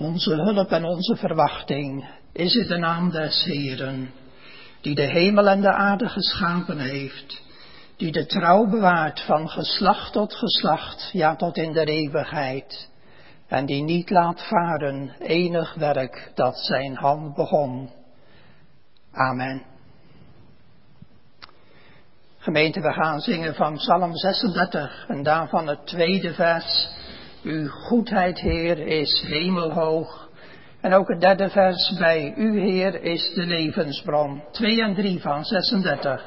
Onze hulp en onze verwachting is in de naam des Heeren, die de hemel en de aarde geschapen heeft, die de trouw bewaart van geslacht tot geslacht, ja tot in de eeuwigheid, en die niet laat varen enig werk dat zijn hand begon. Amen. Gemeente, we gaan zingen van Psalm 36 en daarvan het tweede vers. Uw goedheid, Heer, is hemelhoog. En ook het derde vers, bij u, Heer, is de levensbron. 2 en 3 van 36.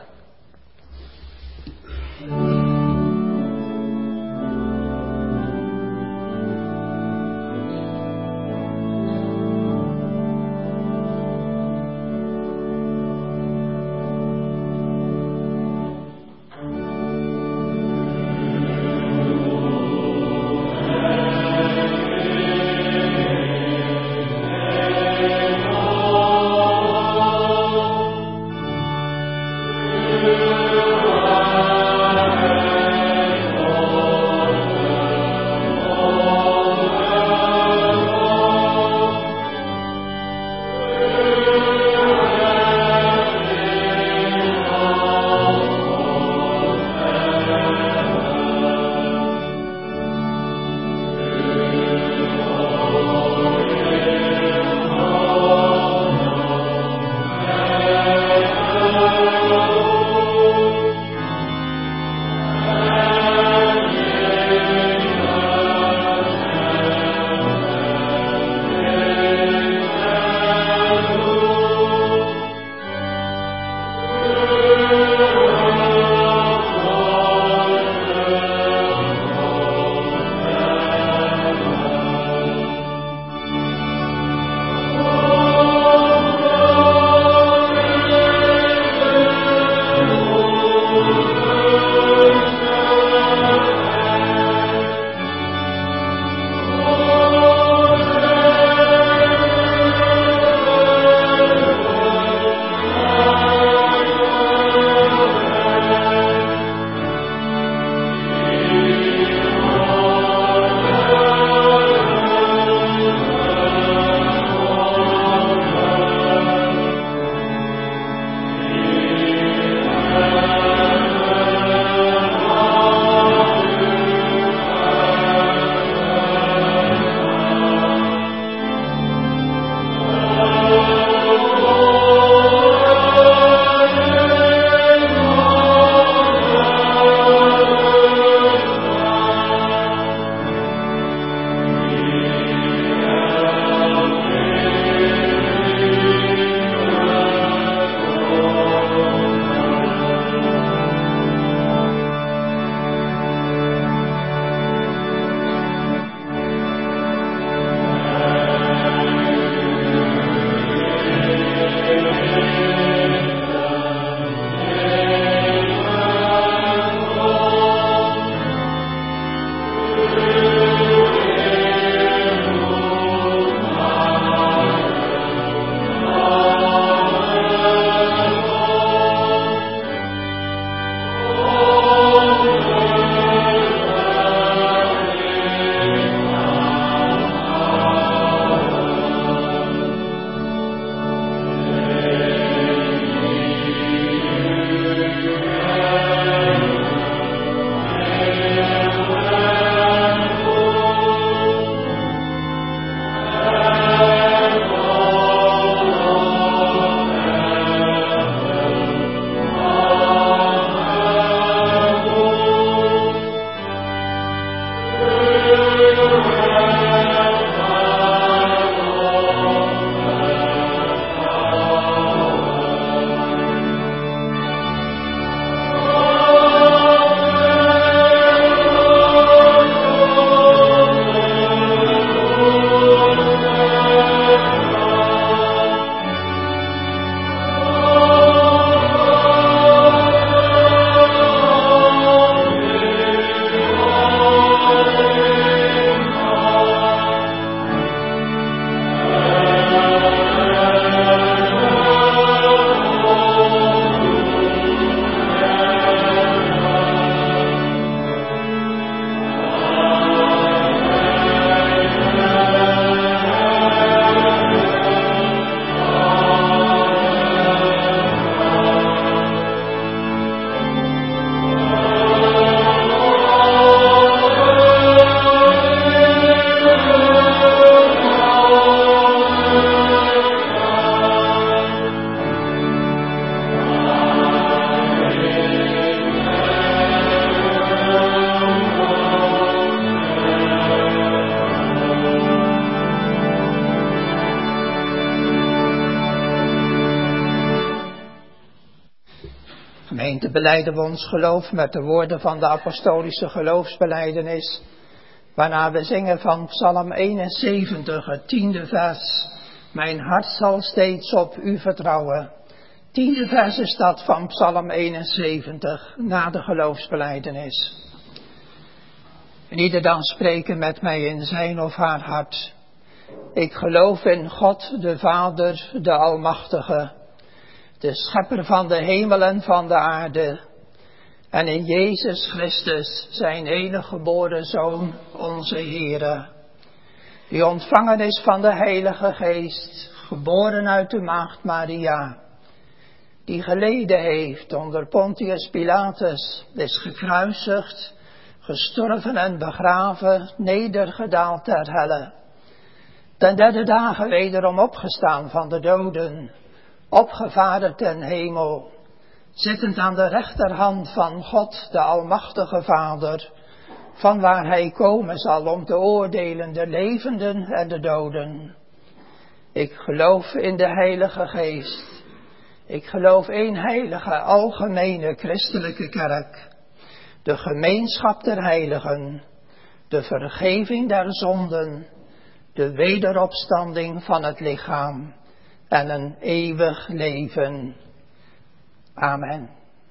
Gemeente, belijden we ons geloof met de woorden van de apostolische geloofsbelijdenis, waarna we zingen van Psalm 71, het 10e vers. Mijn hart zal steeds op u vertrouwen. 10e vers is dat van Psalm 71, na de geloofsbelijdenis. En ieder dan spreken met mij in zijn of haar hart. Ik geloof in God, de Vader, de Almachtige, de schepper van de hemel en van de aarde, en in Jezus Christus, zijn enige geboren Zoon, onze Heere, die ontvangen is van de Heilige Geest, geboren uit de maagd Maria, die geleden heeft onder Pontius Pilatus, is gekruisigd, gestorven en begraven, nedergedaald ter helle, ten derde dagen wederom opgestaan van de doden, opgevaren ten hemel, zittend aan de rechterhand van God, de Almachtige Vader, vanwaar hij komen zal om te oordelen de levenden en de doden. Ik geloof in de Heilige Geest. Ik geloof één heilige, algemene, christelijke kerk, de gemeenschap der heiligen, de vergeving der zonden, de wederopstanding van het lichaam en een eeuwig leven. Amen.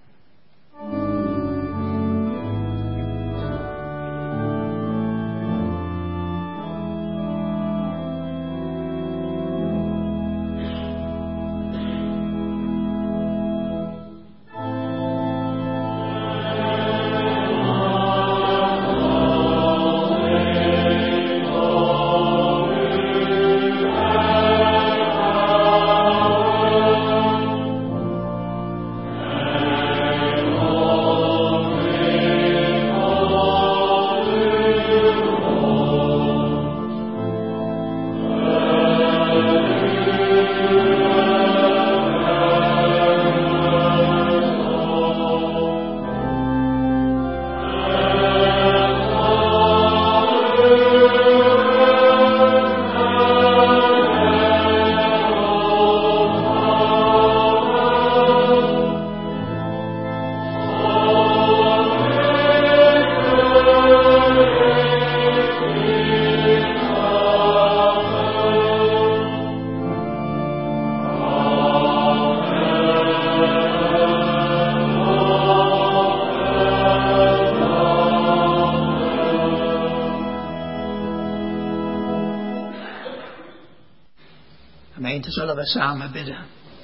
Gemeente, zullen we samen bidden.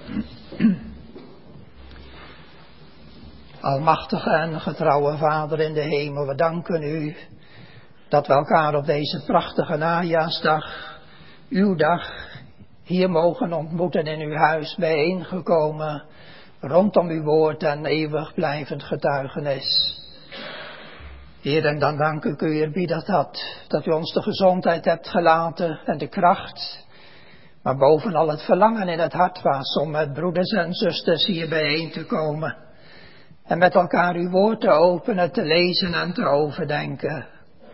Almachtige en getrouwe Vader in de hemel, we danken u dat we elkaar op deze prachtige najaarsdag, uw dag, hier mogen ontmoeten in uw huis, bijeengekomen rondom uw woord en eeuwig blijvend getuigenis. Heer, en dan dank ik u, eerbiedig dat u ons de gezondheid hebt gelaten en de kracht, maar bovenal het verlangen in het hart was om met broeders en zusters hier bijeen te komen en met elkaar uw woord te openen, te lezen en te overdenken.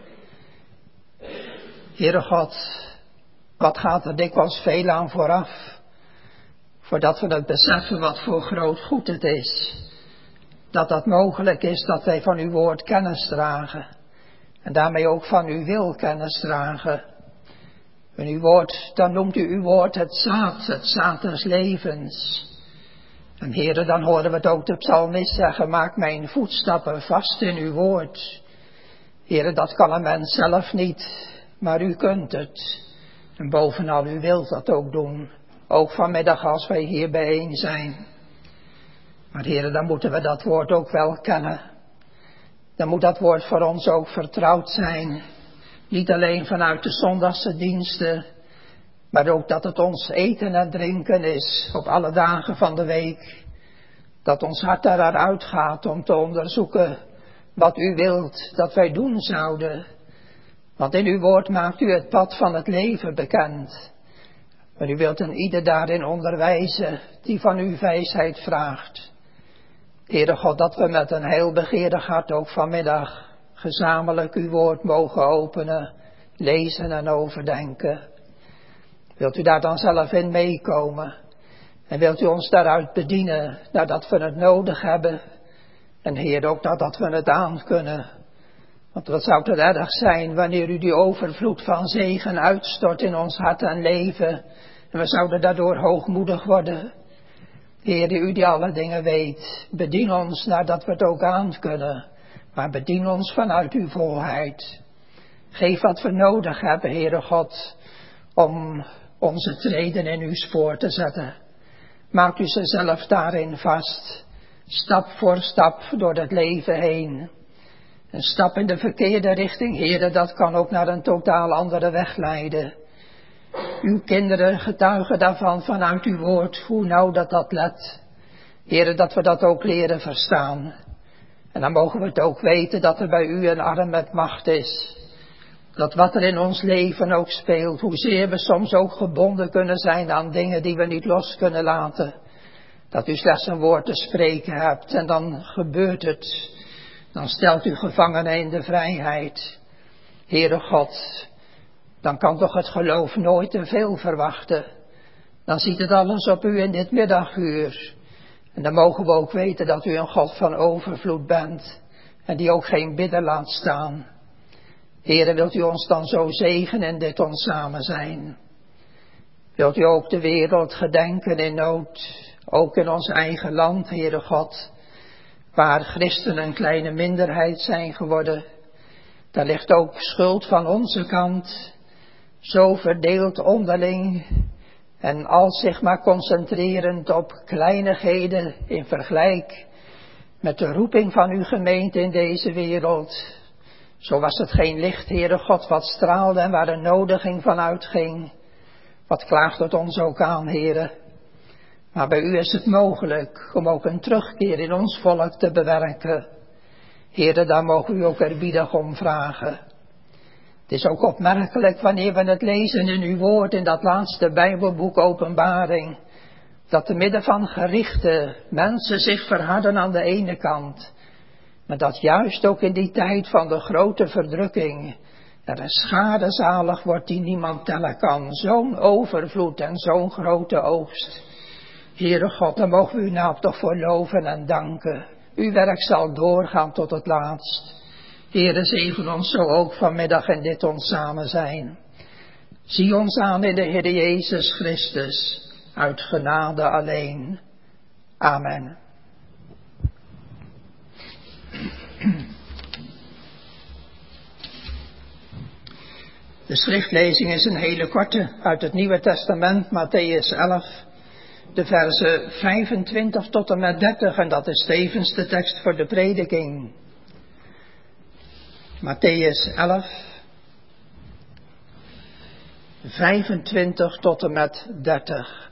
Heere God, wat gaat er dikwijls veel aan vooraf, voordat we het beseffen wat voor groot goed het is, dat mogelijk is dat wij van uw woord kennis dragen en daarmee ook van uw wil kennis dragen. En uw woord, dan noemt u uw woord het zaad des levens. En Heere, dan horen we het ook de psalmist zeggen, maak mijn voetstappen vast in uw woord. Heere, dat kan een mens zelf niet, maar u kunt het. En bovenal, u wilt dat ook doen, ook vanmiddag als wij hier bijeen zijn. Maar Heere, dan moeten we dat woord ook wel kennen. Dan moet dat woord voor ons ook vertrouwd zijn. Niet alleen vanuit de zondagse diensten, maar ook dat het ons eten en drinken is op alle dagen van de week. Dat ons hart daaruit gaat om te onderzoeken wat u wilt dat wij doen zouden. Want in uw woord maakt u het pad van het leven bekend. En u wilt een ieder daarin onderwijzen die van uw wijsheid vraagt. Heere God, dat we met een heel begeerig hart ook vanmiddag gezamenlijk uw woord mogen openen, lezen en overdenken. Wilt u daar dan zelf in meekomen? En wilt u ons daaruit bedienen, nadat we het nodig hebben, En Heer, ook dat we het aan kunnen. Want wat zou het erg zijn wanneer u die overvloed van zegen uitstort in ons hart en leven. En we zouden daardoor hoogmoedig worden. Heer, u die alle dingen weet, bedien ons nadat we het ook aan kunnen. Maar bedien ons vanuit uw volheid. Geef wat we nodig hebben, Heere God, om onze treden in uw spoor te zetten. Maakt u zichzelf daarin vast, stap voor stap door het leven heen. Een stap in de verkeerde richting, Heere, dat kan ook naar een totaal andere weg leiden. Uw kinderen getuigen daarvan vanuit uw woord, hoe nauw dat let. Heere, dat we dat ook leren verstaan. En dan mogen we het ook weten dat er bij u een arm met macht is. Dat wat er in ons leven ook speelt, hoezeer we soms ook gebonden kunnen zijn aan dingen die we niet los kunnen laten. Dat u slechts een woord te spreken hebt en dan gebeurt het. Dan stelt u gevangenen in de vrijheid. Heere God, dan kan toch het geloof nooit te veel verwachten. Dan ziet het alles op u in dit middaguur. En dan mogen we ook weten dat u een God van overvloed bent. En die ook geen bidden laat staan. Heere, wilt u ons dan zo zegenen in dit ons samen zijn? Wilt u ook de wereld gedenken in nood? Ook in ons eigen land, Heere God. Waar christenen een kleine minderheid zijn geworden. Daar ligt ook schuld van onze kant. Zo verdeeld onderling. En als zich maar concentrerend op kleinigheden in vergelijk met de roeping van uw gemeente in deze wereld. Zo was het geen licht, Heere God, wat straalde en waar een nodiging van uitging. Wat klaagt het ons ook aan, Heere. Maar bij u is het mogelijk om ook een terugkeer in ons volk te bewerken. Heere, daar mogen u ook eerbiedig om vragen. Het is ook opmerkelijk wanneer we het lezen in uw woord in dat laatste Bijbelboek Openbaring. Dat te midden van gerichten mensen zich verharden aan de ene kant. Maar dat juist ook in die tijd van de grote verdrukking er een schade zalig wordt die niemand tellen kan. Zo'n overvloed en zo'n grote oogst. Heere God, daar mogen we uw naam toch voor loven en danken. Uw werk zal doorgaan tot het laatst. Heere, zegen ons zo ook vanmiddag in dit ons samen zijn. Zie ons aan in de Heer Jezus Christus, uit genade alleen. Amen. De schriftlezing is een hele korte uit het Nieuwe Testament, Mattheüs 11, de verzen 25 tot en met 30, en dat is tevens de tekst voor de prediking. Mattheüs 11, 25 tot en met 30.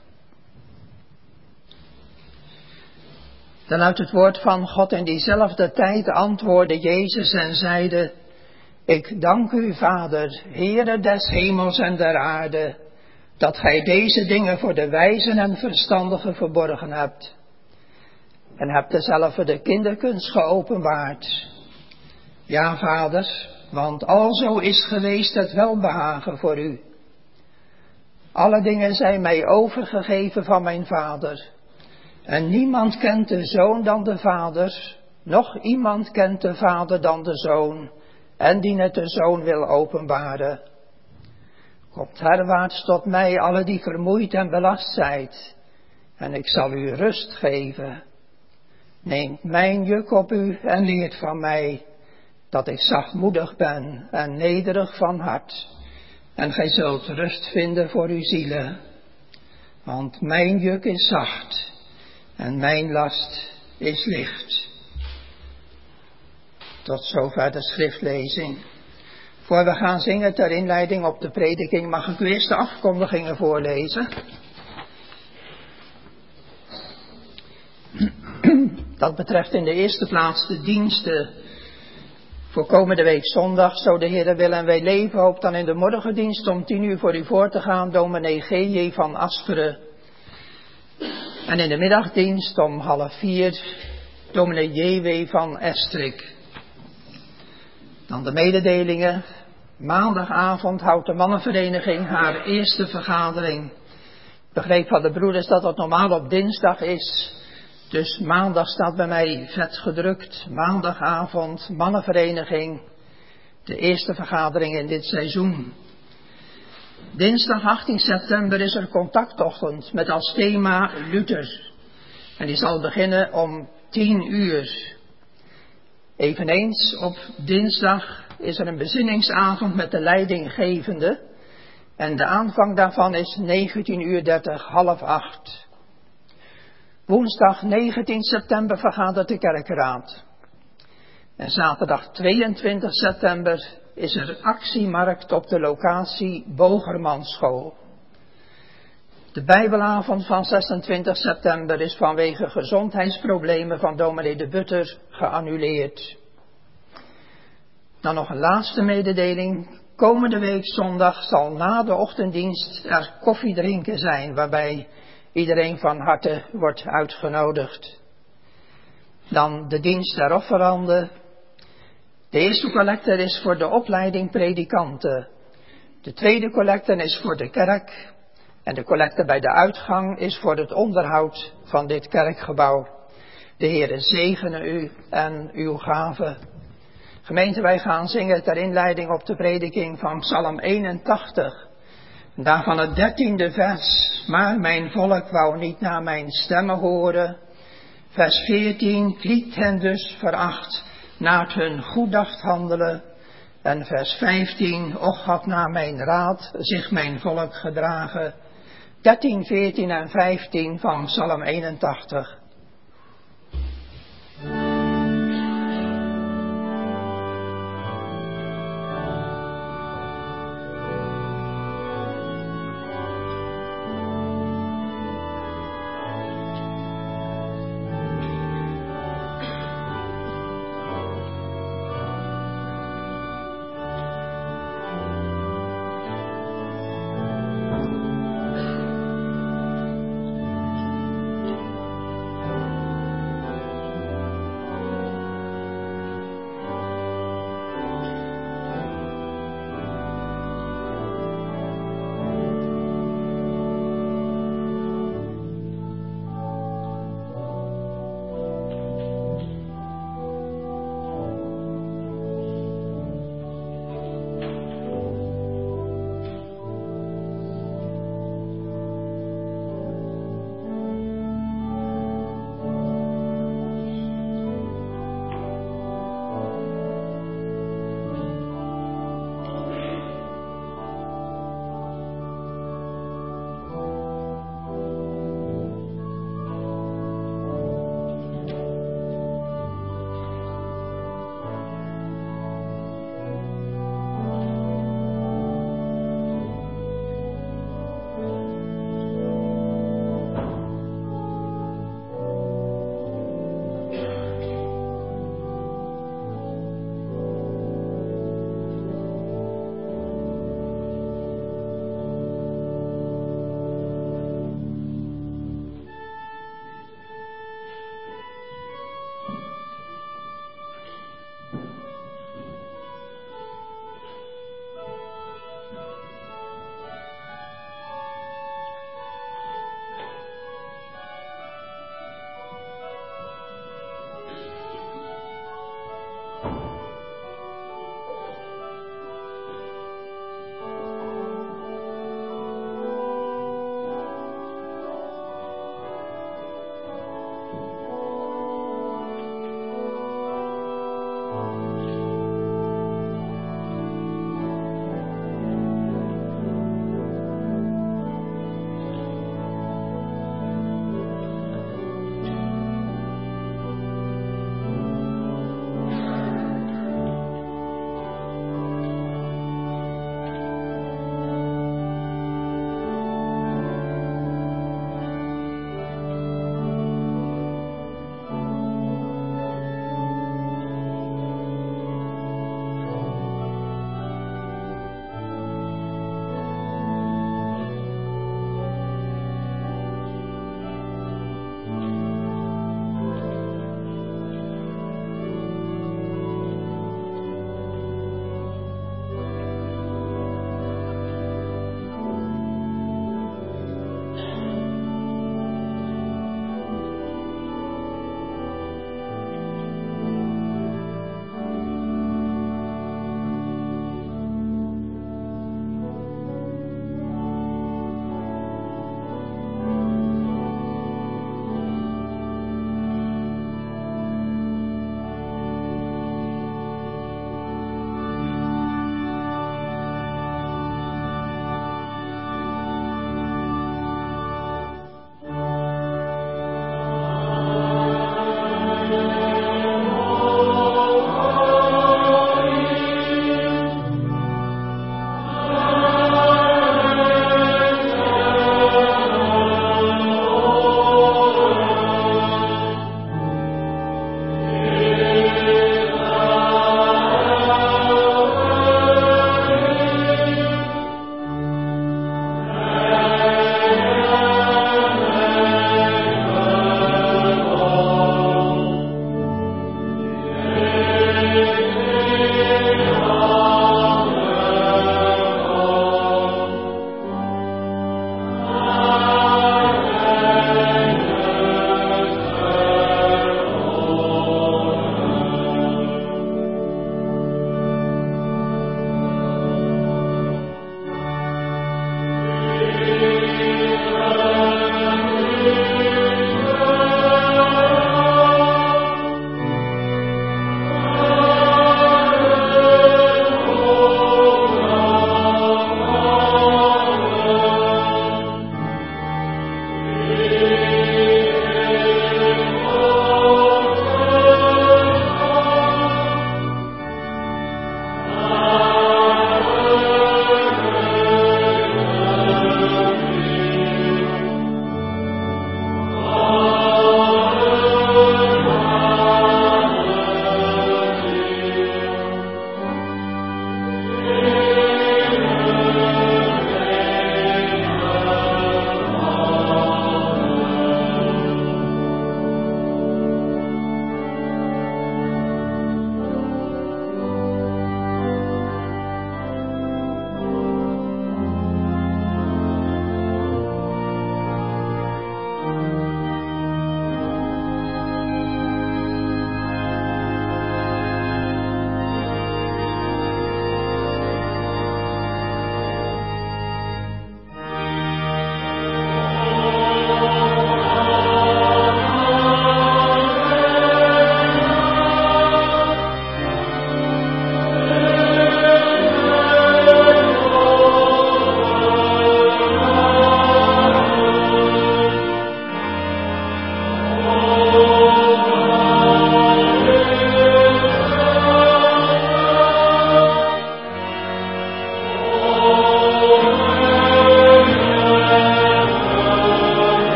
Dan uit het woord van God: in diezelfde tijd antwoordde Jezus en zeide: Ik dank u, Vader, Heere des hemels en der aarde, dat gij deze dingen voor de wijzen en verstandigen verborgen hebt. En hebt dezelfde de kinderkunst geopenbaard. Ja, Vader, want alzo is geweest het welbehagen voor u. Alle dingen zijn mij overgegeven van mijn Vader. En niemand kent de Zoon dan de Vader, noch iemand kent de Vader dan de Zoon, en die het de Zoon wil openbaren. Komt herwaarts tot mij, alle die vermoeid en belast zijt, en ik zal u rust geven. Neemt mijn juk op u en leert van mij, dat ik zachtmoedig ben en nederig van hart, en gij zult rust vinden voor uw zielen. Want mijn juk is zacht en mijn last is licht. Tot zover de schriftlezing. Voor we gaan zingen ter inleiding op de prediking, mag ik u eerst de afkondigingen voorlezen. Dat betreft in de eerste plaats de diensten voor komende week zondag, zo de Heere wil en wij leven, hoopt dan in de morgendienst om 10:00 voor u voor te gaan, dominee G.J. van Asperen. En in de middagdienst om 3:30, dominee J.W. van Estrik. Dan de mededelingen. Maandagavond houdt de mannenvereniging haar eerste vergadering. Ik begreep van de broeders dat het normaal op dinsdag is. Dus maandag staat bij mij vet gedrukt. Maandagavond, mannenvereniging. De eerste vergadering in dit seizoen. Dinsdag 18 september is er contactochtend met als thema Luther. En die zal beginnen om 10 uur. Eveneens op dinsdag is er een bezinningsavond met de leidinggevende. En de aanvang daarvan is 19:30, 19:30. Woensdag 19 september vergadert de kerkraad. En zaterdag 22 september is er actiemarkt op de locatie Bogermanschool. De Bijbelavond van 26 september is vanwege gezondheidsproblemen van dominee de Butter geannuleerd. Dan nog een laatste mededeling. Komende week zondag zal na de ochtenddienst er koffie drinken zijn, waarbij iedereen van harte wordt uitgenodigd. Dan de dienst der offeranden. De eerste collecte is voor de opleiding predikanten. De tweede collecte is voor de kerk. En de collecte bij de uitgang is voor het onderhoud van dit kerkgebouw. De Heere zegene u en uw gave. Gemeente, wij gaan zingen ter inleiding op de prediking van Psalm 81. Daarvan het 13e vers. Maar mijn volk wou niet naar mijn stemmen horen. Vers 14. Kliekt hen dus veracht naar hun goeddacht handelen. En vers 15. Och had naar mijn raad zich mijn volk gedragen. 13, 14 en 15 van Psalm 81.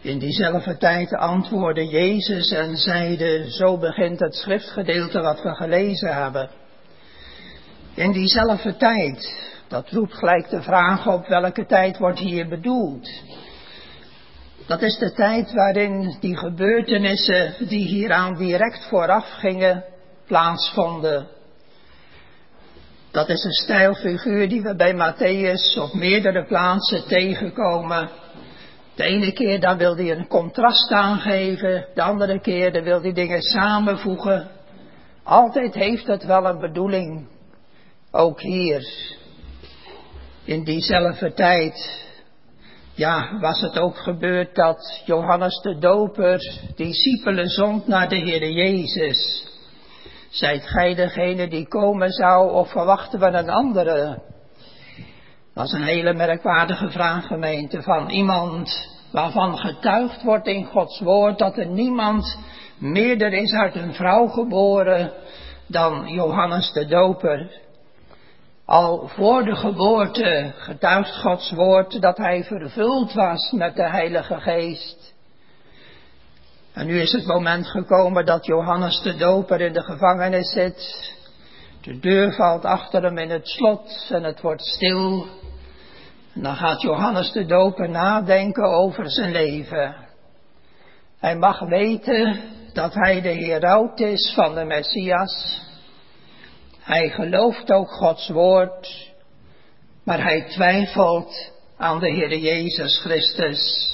In diezelfde tijd antwoordde Jezus en zeide, zo begint het schriftgedeelte wat we gelezen hebben. In diezelfde tijd, dat roept gelijk de vraag op welke tijd wordt hier bedoeld. Dat is de tijd waarin die gebeurtenissen die hieraan direct vooraf gingen, plaatsvonden. Dat is een stijlfiguur die we bij Mattheüs op meerdere plaatsen tegenkomen. De ene keer dan wil hij een contrast aangeven, de andere keer dan wil hij dingen samenvoegen. Altijd heeft het wel een bedoeling, ook hier. In diezelfde tijd, was het ook gebeurd dat Johannes de Doper discipelen zond naar de Heere Jezus. Zijt gij degene die komen zou of verwachten we een andere? Dat is een hele merkwaardige vraag, gemeente, van iemand waarvan getuigd wordt in Gods woord dat er niemand meerder is uit een vrouw geboren dan Johannes de Doper. Al voor de geboorte getuigt Gods woord dat hij vervuld was met de Heilige Geest. En nu is het moment gekomen dat Johannes de Doper in de gevangenis zit. De deur valt achter hem in het slot en het wordt stil. En dan gaat Johannes de Doper nadenken over zijn leven. Hij mag weten dat hij de heraut is van de Messias. Hij gelooft ook Gods woord, maar hij twijfelt aan de Heere Jezus Christus.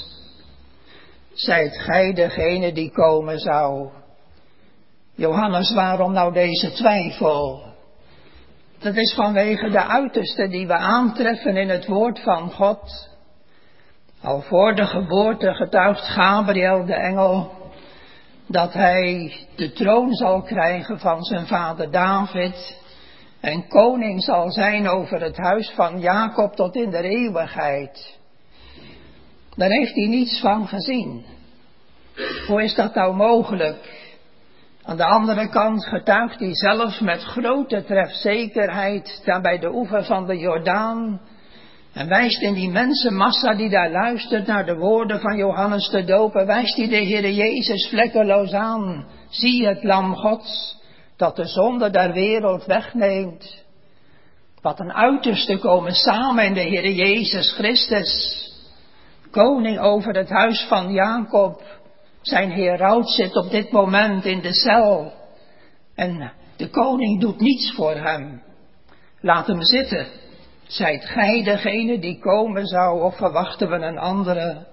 Zijt gij degene die komen zou? Johannes, waarom nou deze twijfel? Dat is vanwege de uitersten die we aantreffen in het woord van God. Al voor de geboorte getuigt Gabriel de engel dat hij de troon zal krijgen van zijn vader David en koning zal zijn over het huis van Jacob tot in de eeuwigheid. Daar heeft hij niets van gezien. Hoe is dat nou mogelijk? Aan de andere kant getuigt hij zelf met grote trefzekerheid daar bij de oever van de Jordaan en wijst in die mensenmassa die daar luistert naar de woorden van Johannes de Doper, wijst hij de Heere Jezus vlekkeloos aan. Zie het lam Gods dat de zonde der wereld wegneemt. Wat een uiterste komen samen in de Heere Jezus Christus. Koning over het huis van Jacob. Zijn heraut zit op dit moment in de cel. En de koning doet niets voor hem. Laat hem zitten. Zijt gij degene die komen zou of verwachten we een andere?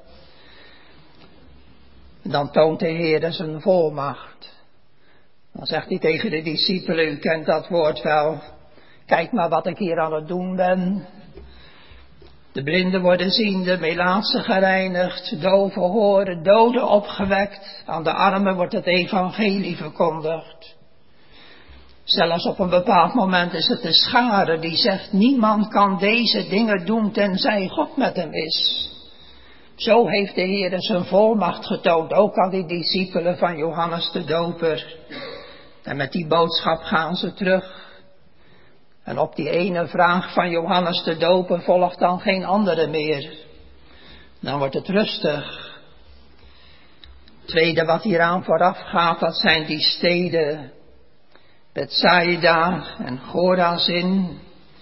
Dan toont de Heer zijn volmacht. Dan zegt hij tegen de discipelen, u kent dat woord wel. Kijk maar wat ik hier aan het doen ben. De blinden worden ziende, melaatsen gereinigd, doven horen, doden opgewekt. Aan de armen wordt het evangelie verkondigd. Zelfs op een bepaald moment is het de schare die zegt, niemand kan deze dingen doen tenzij God met hem is. Zo heeft de Heer zijn volmacht getoond, ook aan die discipelen van Johannes de Doper. En met die boodschap gaan ze terug. En op die ene vraag van Johannes de Doper volgt dan geen andere meer. Dan wordt het rustig. Het tweede wat hieraan vooraf gaat, dat zijn die steden. Bethsaida en Chorazin,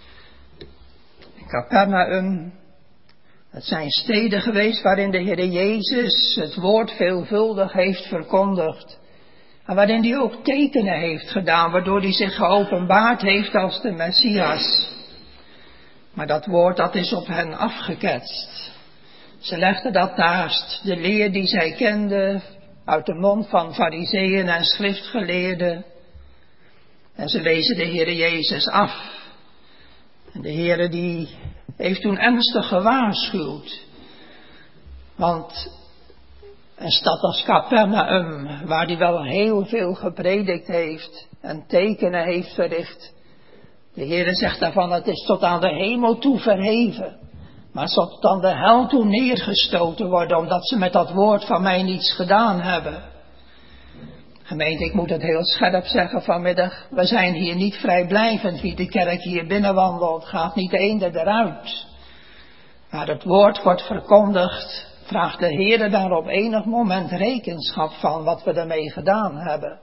Capernaum. Het zijn steden geweest waarin de Heer Jezus het woord veelvuldig heeft verkondigd. En waarin hij ook tekenen heeft gedaan, waardoor hij zich geopenbaard heeft als de Messias. Maar dat woord, dat is op hen afgeketst. Ze legden dat naast de leer die zij kenden uit de mond van farizeeën en schriftgeleerden. En ze wezen de Heere Jezus af. En de Heere die heeft toen ernstig gewaarschuwd. Want een stad als Capernaum, waar hij wel heel veel gepredikt heeft en tekenen heeft verricht. De Heere zegt daarvan, het is tot aan de hemel toe verheven. Maar tot aan de hel toe neergestoten worden, omdat ze met dat woord van mij niets gedaan hebben. Gemeente, ik moet het heel scherp zeggen vanmiddag. We zijn hier niet vrijblijvend. Wie de kerk hier binnenwandelt, gaat niet de ene eruit. Maar het woord wordt verkondigd vraagt de Heere daar op enig moment rekenschap van wat we ermee gedaan hebben.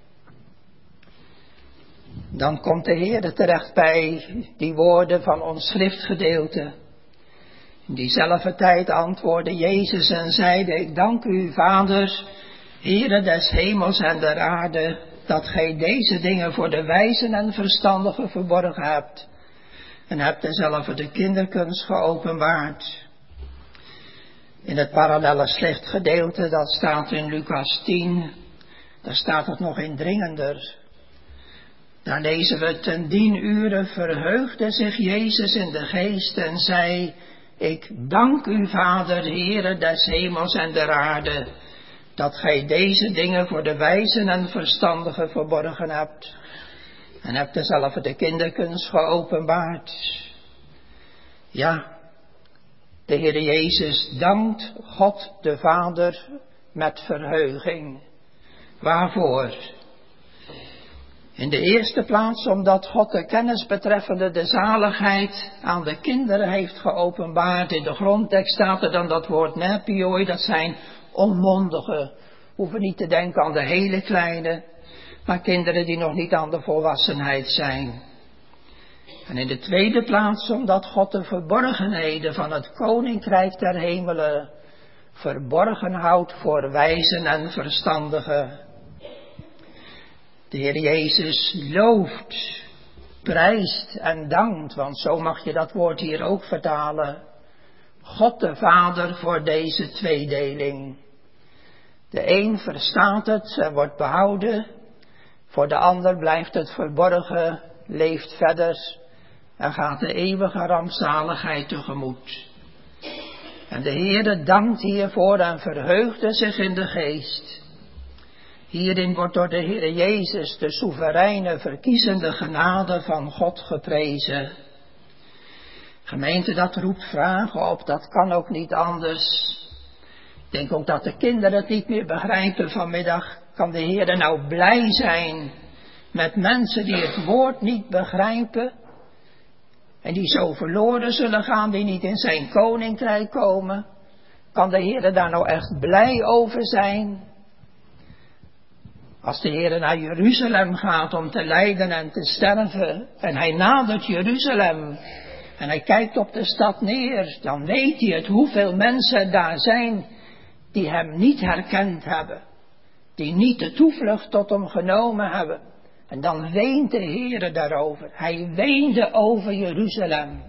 Dan komt de Heere terecht bij die woorden van ons schriftgedeelte. In diezelfde tijd antwoordde Jezus en zeide: ik dank u, Vader, Heere des hemels en der aarde, dat gij deze dingen voor de wijzen en verstandigen verborgen hebt, en hebt dezelfde de kinderkens geopenbaard. In het parallelle schriftgedeelte, dat staat in Lucas 10, daar staat het nog indringender. Daar lezen we: ten 10 uren verheugde zich Jezus in de geest en zei: ik dank u, Vader, Heere des hemels en der aarde, dat gij deze dingen voor de wijzen en verstandigen verborgen hebt, en hebt dezelfde de kinderkens geopenbaard. Ja, de Heere Jezus dankt God de Vader met verheuging. Waarvoor? In de eerste plaats omdat God de kennis betreffende de zaligheid aan de kinderen heeft geopenbaard. In de grondtekst staat er dan dat woord nepioi, dat zijn onmondigen. Hoeven niet te denken aan de hele kleine, maar kinderen die nog niet aan de volwassenheid zijn. En in de tweede plaats omdat God de verborgenheden van het koninkrijk der hemelen verborgen houdt voor wijzen en verstandigen. De Heer Jezus looft, prijst en dankt, want zo mag je dat woord hier ook vertalen, God de Vader voor deze tweedeling. De een verstaat het en wordt behouden, voor de ander blijft het verborgen, leeft verder en gaat de eeuwige rampzaligheid tegemoet. En de Heere dankt hiervoor en verheugde zich in de geest. Hierin wordt door de Heere Jezus de soevereine verkiezende genade van God geprezen. Gemeente, dat roept vragen op, dat kan ook niet anders. Ik denk ook dat de kinderen het niet meer begrijpen vanmiddag. Kan de Heere nou blij zijn met mensen die het woord niet begrijpen? En die zo verloren zullen gaan, die niet in zijn koninkrijk komen? Kan de Heere daar nou echt blij over zijn? Als de Heere naar Jeruzalem gaat om te lijden en te sterven, en hij nadert Jeruzalem, en hij kijkt op de stad neer, dan weet hij het hoeveel mensen daar zijn die hem niet herkend hebben. Die niet de toevlucht tot hem genomen hebben. En dan weent de Heere daarover. Hij weende over Jeruzalem.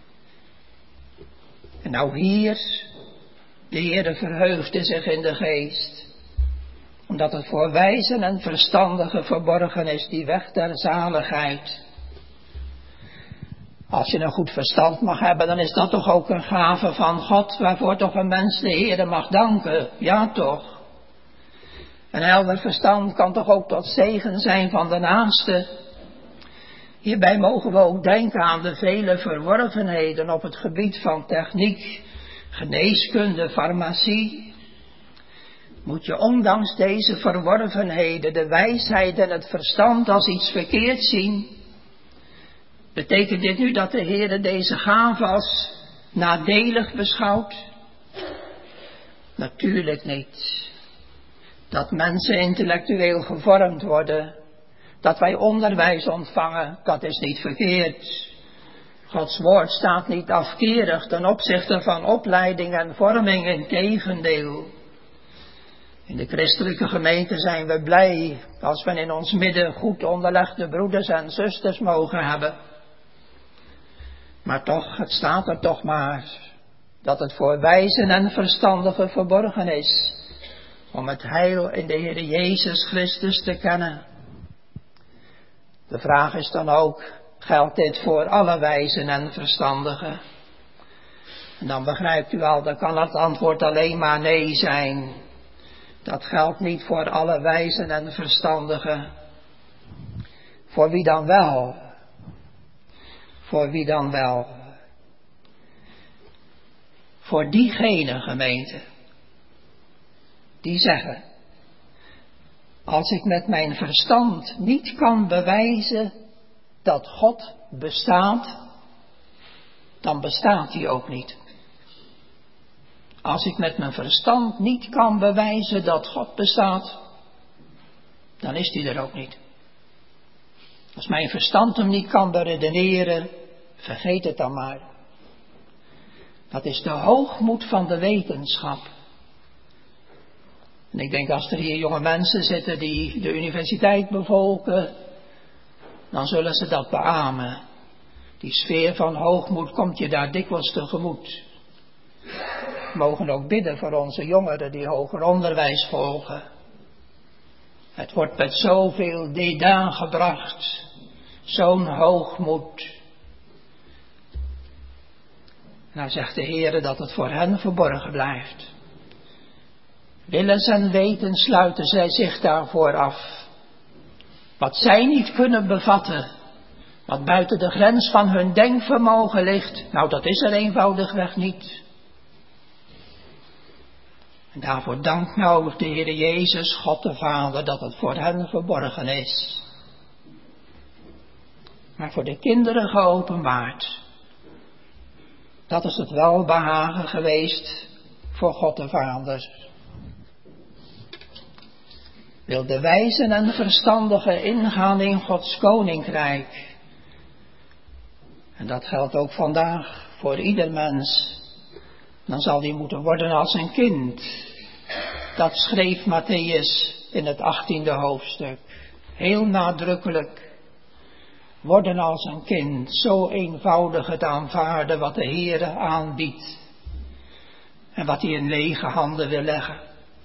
En nou hier, de Heere verheugde zich in de geest. Omdat het voor wijzen en verstandigen verborgen is, die weg der zaligheid. Als je een goed verstand mag hebben, dan is dat toch ook een gave van God, waarvoor toch een mens de Heere mag danken. Ja toch. Een helder verstand kan toch ook tot zegen zijn van de naaste. Hierbij mogen we ook denken aan de vele verworvenheden op het gebied van techniek, geneeskunde, farmacie. Moet je ondanks deze verworvenheden de wijsheid en het verstand als iets verkeerd zien? Betekent dit nu dat de Heere deze gave als nadelig beschouwt? Natuurlijk niet. Dat mensen intellectueel gevormd worden, dat wij onderwijs ontvangen, dat is niet verkeerd. Gods woord staat niet afkerig ten opzichte van opleiding en vorming, integendeel. In de christelijke gemeente zijn we blij als we in ons midden goed onderlegde broeders en zusters mogen hebben. Maar toch, het staat er toch maar, dat het voor wijzen en verstandigen verborgen is, om het heil in de Heer Jezus Christus te kennen. De vraag is dan ook, geldt dit voor alle wijzen en verstandigen? En dan begrijpt u al, dan kan het antwoord alleen maar nee zijn. Dat geldt niet voor alle wijzen en verstandigen. Voor wie dan wel? Voor wie dan wel? Voor diegene, gemeente, die zeggen: als ik met mijn verstand niet kan bewijzen dat God bestaat, dan bestaat hij ook niet. Als ik met mijn verstand niet kan bewijzen dat God bestaat, dan is die er ook niet. Als mijn verstand hem niet kan beredeneren, vergeet het dan maar. Dat is de hoogmoed van de wetenschap. En ik denk als er hier jonge mensen zitten die de universiteit bevolken, dan zullen ze dat beamen. Die sfeer van hoogmoed komt je daar dikwijls tegemoet. We mogen ook bidden voor onze jongeren die hoger onderwijs volgen. Het wordt met zoveel dédain gebracht. Zo'n hoogmoed. Nou zegt de Heer dat het voor hen verborgen blijft. Willens en weten sluiten zij zich daarvoor af. Wat zij niet kunnen bevatten, wat buiten de grens van hun denkvermogen ligt, nou dat is er eenvoudigweg niet. En daarvoor dankt nou de Heer Jezus, God de Vader, dat het voor hen verborgen is. Maar voor de kinderen geopenbaard. Dat is het welbehagen geweest voor God de Vader. Wil de wijzen en verstandigen ingaan in Gods koninkrijk. En dat geldt ook vandaag voor ieder mens. Dan zal die moeten worden als een kind. Dat schreef Mattheüs in het 18e hoofdstuk. Heel nadrukkelijk. Worden als een kind. Zo eenvoudig het aanvaarden wat de Heere aanbiedt. En wat hij in lege handen wil leggen.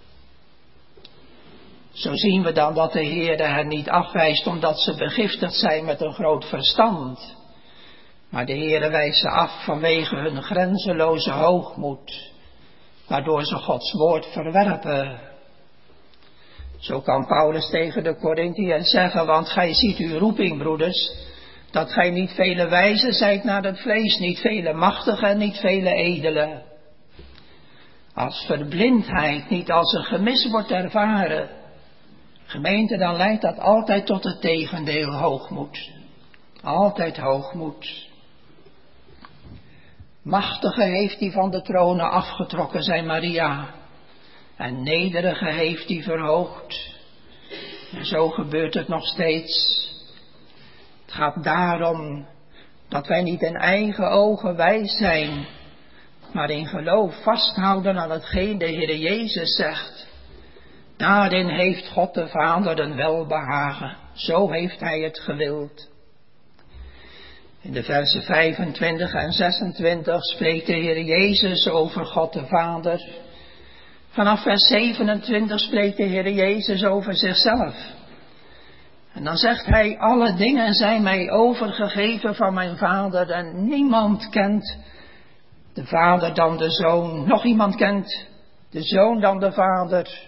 Zo zien we dan dat de Heere hen niet afwijst omdat ze begiftigd zijn met een groot verstand. Maar de Heere wijst ze af vanwege hun grenzeloze hoogmoed, waardoor ze Gods woord verwerpen. Zo kan Paulus tegen de Corinthiërs zeggen, want gij ziet uw roeping, broeders, dat gij niet vele wijzen zijt naar het vlees, niet vele machtigen en niet vele edelen. Als verblindheid niet als een gemis wordt ervaren, gemeente, dan leidt dat altijd tot het tegendeel, hoogmoed. Altijd hoogmoed. Machtige heeft hij van de tronen afgetrokken, zei Maria. En nederige heeft hij verhoogd. En zo gebeurt het nog steeds. Het gaat daarom dat wij niet in eigen ogen wijs zijn, maar in geloof vasthouden aan hetgeen de Heer Jezus zegt. Daarin heeft God de Vader een welbehagen. Zo heeft hij het gewild. In de versen 25 en 26 spreekt de Heer Jezus over God de Vader. Vanaf vers 27 spreekt de Heer Jezus over zichzelf. En dan zegt hij, alle dingen zijn mij overgegeven van mijn Vader en niemand kent de Vader dan de Zoon. Nog iemand kent de Zoon dan de Vader.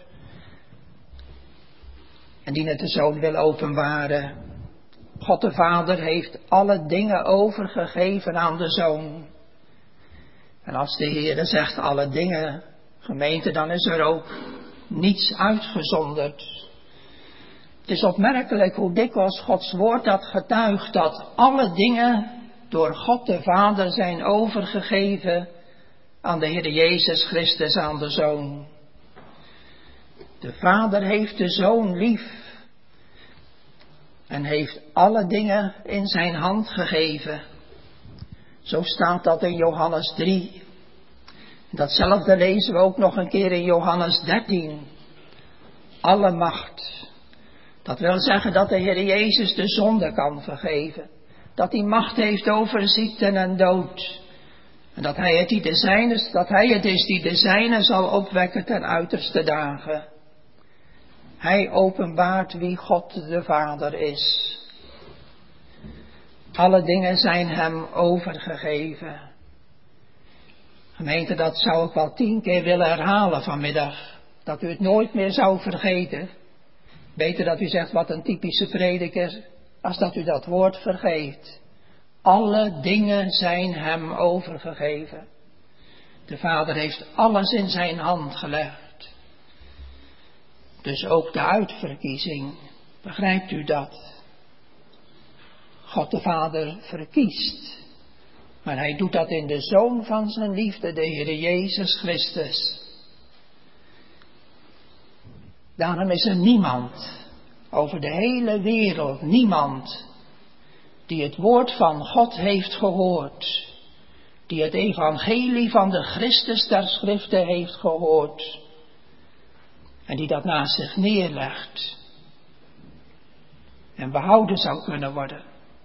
En die het de Zoon wil openbaren. God de Vader heeft alle dingen overgegeven aan de Zoon. En als de Heer zegt alle dingen, gemeente, dan is er ook niets uitgezonderd. Het is opmerkelijk hoe dikwijls Gods woord dat getuigt dat alle dingen door God de Vader zijn overgegeven aan de Heer Jezus Christus, aan de Zoon. De Vader heeft de Zoon lief en heeft alle dingen in zijn hand gegeven. Zo staat dat in Johannes 3. Datzelfde lezen we ook nog een keer in Johannes 13. Alle macht. Dat wil zeggen dat de Heer Jezus de zonde kan vergeven. Dat hij macht heeft over ziekte en dood. En dat hij het is die de zijnen zal opwekken ten uiterste dagen. Hij openbaart wie God de Vader is. Alle dingen zijn hem overgegeven. Gemeente, dat zou ik wel 10 keer willen herhalen vanmiddag. Dat u het nooit meer zou vergeten. Beter dat u zegt wat een typische prediker, als dat u dat woord vergeet. Alle dingen zijn hem overgegeven. De Vader heeft alles in zijn hand gelegd. Dus ook de uitverkiezing. Begrijpt u dat? God de Vader verkiest. Maar hij doet dat in de Zoon van zijn liefde, de Heere Jezus Christus. Daarom is er niemand over de hele wereld, niemand die het woord van God heeft gehoord, die het evangelie van de Christus der Schriften heeft gehoord en die dat naast zich neerlegt en behouden zou kunnen worden.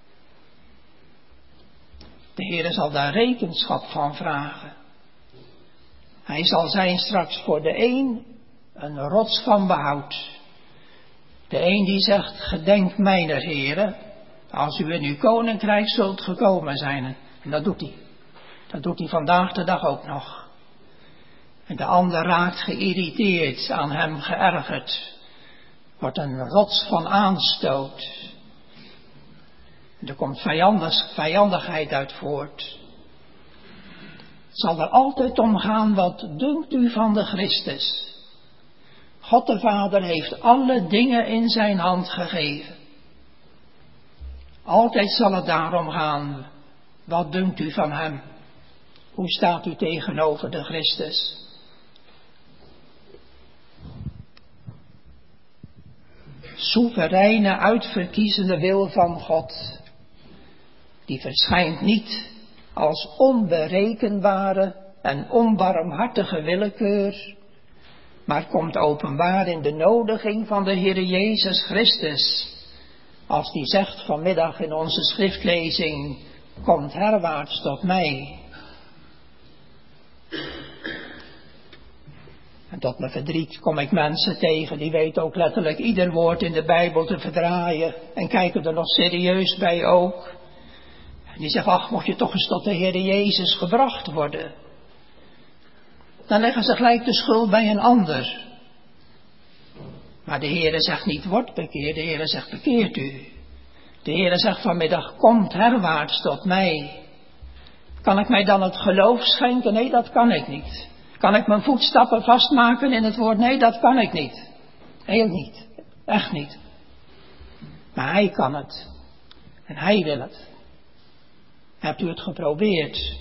De Heer zal daar rekenschap van vragen. Hij zal zijn straks voor de een rots van behoud. De een die zegt, gedenk mijner Heere, als u in uw koninkrijk zult gekomen zijn. En dat doet hij. Dat doet hij vandaag de dag ook nog. En de ander raakt geïrriteerd, aan hem geërgerd. Wordt een rots van aanstoot. En er komt vijandigheid uit voort. Het zal er altijd om gaan, wat dunkt u van de Christus? God de Vader heeft alle dingen in zijn hand gegeven. Altijd zal het daarom gaan, wat dunkt u van hem? Hoe staat u tegenover de Christus? Soevereine, uitverkiezende wil van God, die verschijnt niet als onberekenbare en onbarmhartige willekeur, maar komt openbaar in de nodiging van de Heere Jezus Christus, als die zegt vanmiddag in onze schriftlezing, komt herwaarts tot mij. En tot mijn verdriet kom ik mensen tegen die weten ook letterlijk ieder woord in de Bijbel te verdraaien en kijken er nog serieus bij ook. En die zeggen, ach, mocht je toch eens tot de Heere Jezus gebracht worden. Dan leggen ze gelijk de schuld bij een ander. Maar de Heere zegt niet, word bekeerd, de Heere zegt, bekeert u. De Heere zegt vanmiddag, komt herwaarts tot mij. Kan ik mij dan het geloof schenken? Nee, dat kan ik niet. Kan ik mijn voetstappen vastmaken in het woord? Nee, dat kan ik niet. Heel niet. Echt niet. Maar hij kan het. En hij wil het. Hebt u het geprobeerd?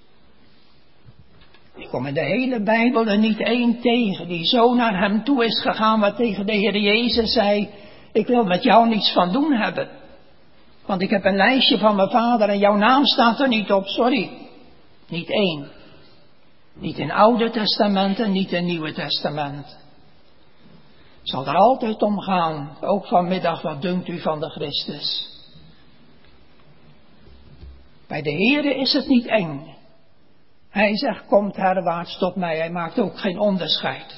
Ik kom in de hele Bijbel er niet één tegen die zo naar hem toe is gegaan, wat tegen de Heer Jezus zei, ik wil met jou niets van doen hebben. Want ik heb een lijstje van mijn vader en jouw naam staat er niet op, sorry. Niet één. Niet in Oude Testament en niet in Nieuwe Testament. Het zal er altijd om gaan, ook vanmiddag, wat dunkt u van de Christus? Bij de Heere is het niet eng. Hij zegt, komt herwaarts tot mij. Hij maakt ook geen onderscheid.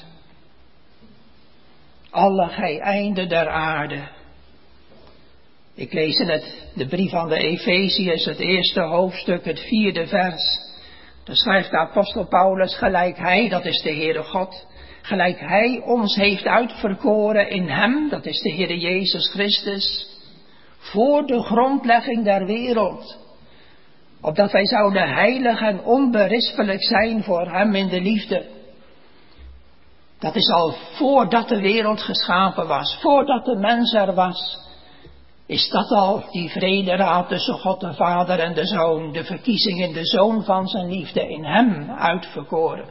Alle gij einden der aarde. Ik lees in de brief aan de Efeziërs, het eerste hoofdstuk, het 4e vers. Daar schrijft de apostel Paulus, gelijk hij, dat is de Heere God, gelijk hij ons heeft uitverkoren in hem, dat is de Heere Jezus Christus, voor de grondlegging der wereld. Opdat wij zouden heilig en onberispelijk zijn voor hem in de liefde. Dat is al voordat de wereld geschapen was, voordat de mens er was. Is dat al die vrederaad tussen God de Vader en de Zoon, de verkiezing in de Zoon van zijn liefde, in hem uitverkoren.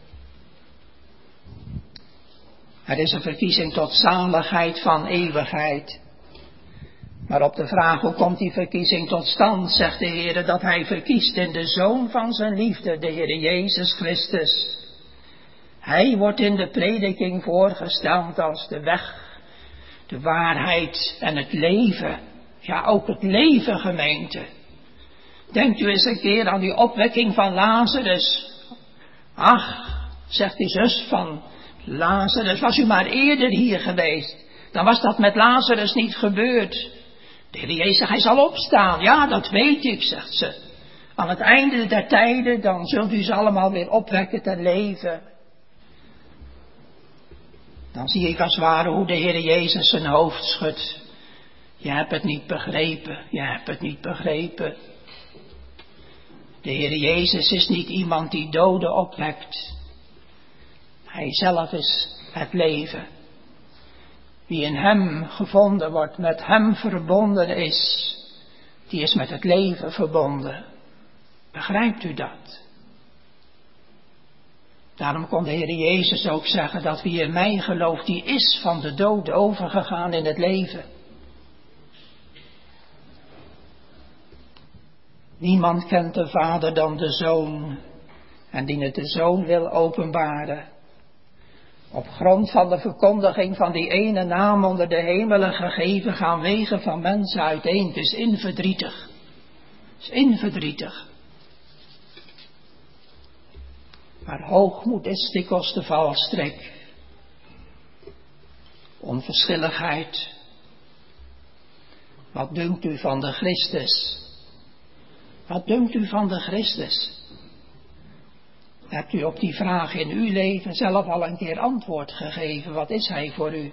Er is een verkiezing tot zaligheid van eeuwigheid. Maar op de vraag, hoe komt die verkiezing tot stand, zegt de Heer dat hij verkiest in de Zoon van zijn liefde, de Heer Jezus Christus. Hij wordt in de prediking voorgesteld als de weg, de waarheid en het leven. Ja, ook het leven, gemeente. Denkt u eens een keer aan die opwekking van Lazarus. Ach, zegt die zus van Lazarus, was u maar eerder hier geweest, dan was dat met Lazarus niet gebeurd. De Heer Jezus zegt, hij zal opstaan. Ja, dat weet ik, zegt ze. Aan het einde der tijden, dan zult u ze allemaal weer opwekken ten leven. Dan zie ik als het ware hoe de Heer Jezus zijn hoofd schudt. Je hebt het niet begrepen, je hebt het niet begrepen. De Heer Jezus is niet iemand die doden opwekt. Hij zelf is het leven. Wie in hem gevonden wordt, met hem verbonden is, die is met het leven verbonden. Begrijpt u dat? Daarom kon de Heer Jezus ook zeggen dat wie in mij gelooft, die is van de dood overgegaan in het leven. Niemand kent de Vader dan de Zoon, en die het de Zoon wil openbaren. Op grond van de verkondiging van die ene naam onder de hemelen gegeven gaan wegen van mensen uiteen. Het is inverdrietig. Het is inverdrietig. Maar hoogmoed is dikwijls de valstrik. Onverschilligheid. Wat dunkt u van de Christus? Wat dunkt u van de Christus? Hebt u op die vraag in uw leven zelf al een keer antwoord gegeven? Wat is hij voor u?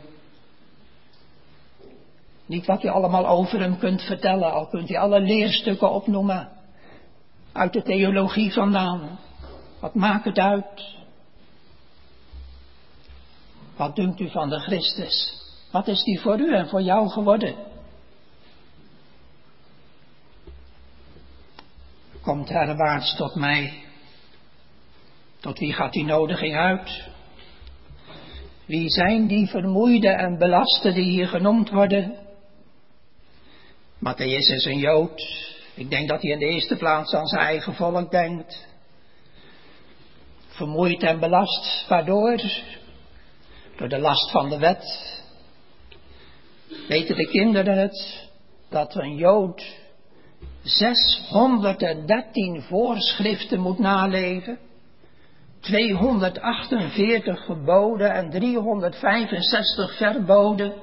Niet wat u allemaal over hem kunt vertellen, al kunt u alle leerstukken opnoemen. Uit de theologie vandaan. Wat maakt het uit? Wat dunkt u van de Christus? Wat is die voor u en voor jou geworden? Komt herwaarts tot mij. Tot wie gaat die nodiging uit? Wie zijn die vermoeiden en belasten die hier genoemd worden? Matthäus is een Jood. Ik denk dat hij in de eerste plaats aan zijn eigen volk denkt. Vermoeid en belast, waardoor? Door de last van de wet. Weten de kinderen het, dat een Jood 613 voorschriften moet naleven? 248 geboden en 365 verboden.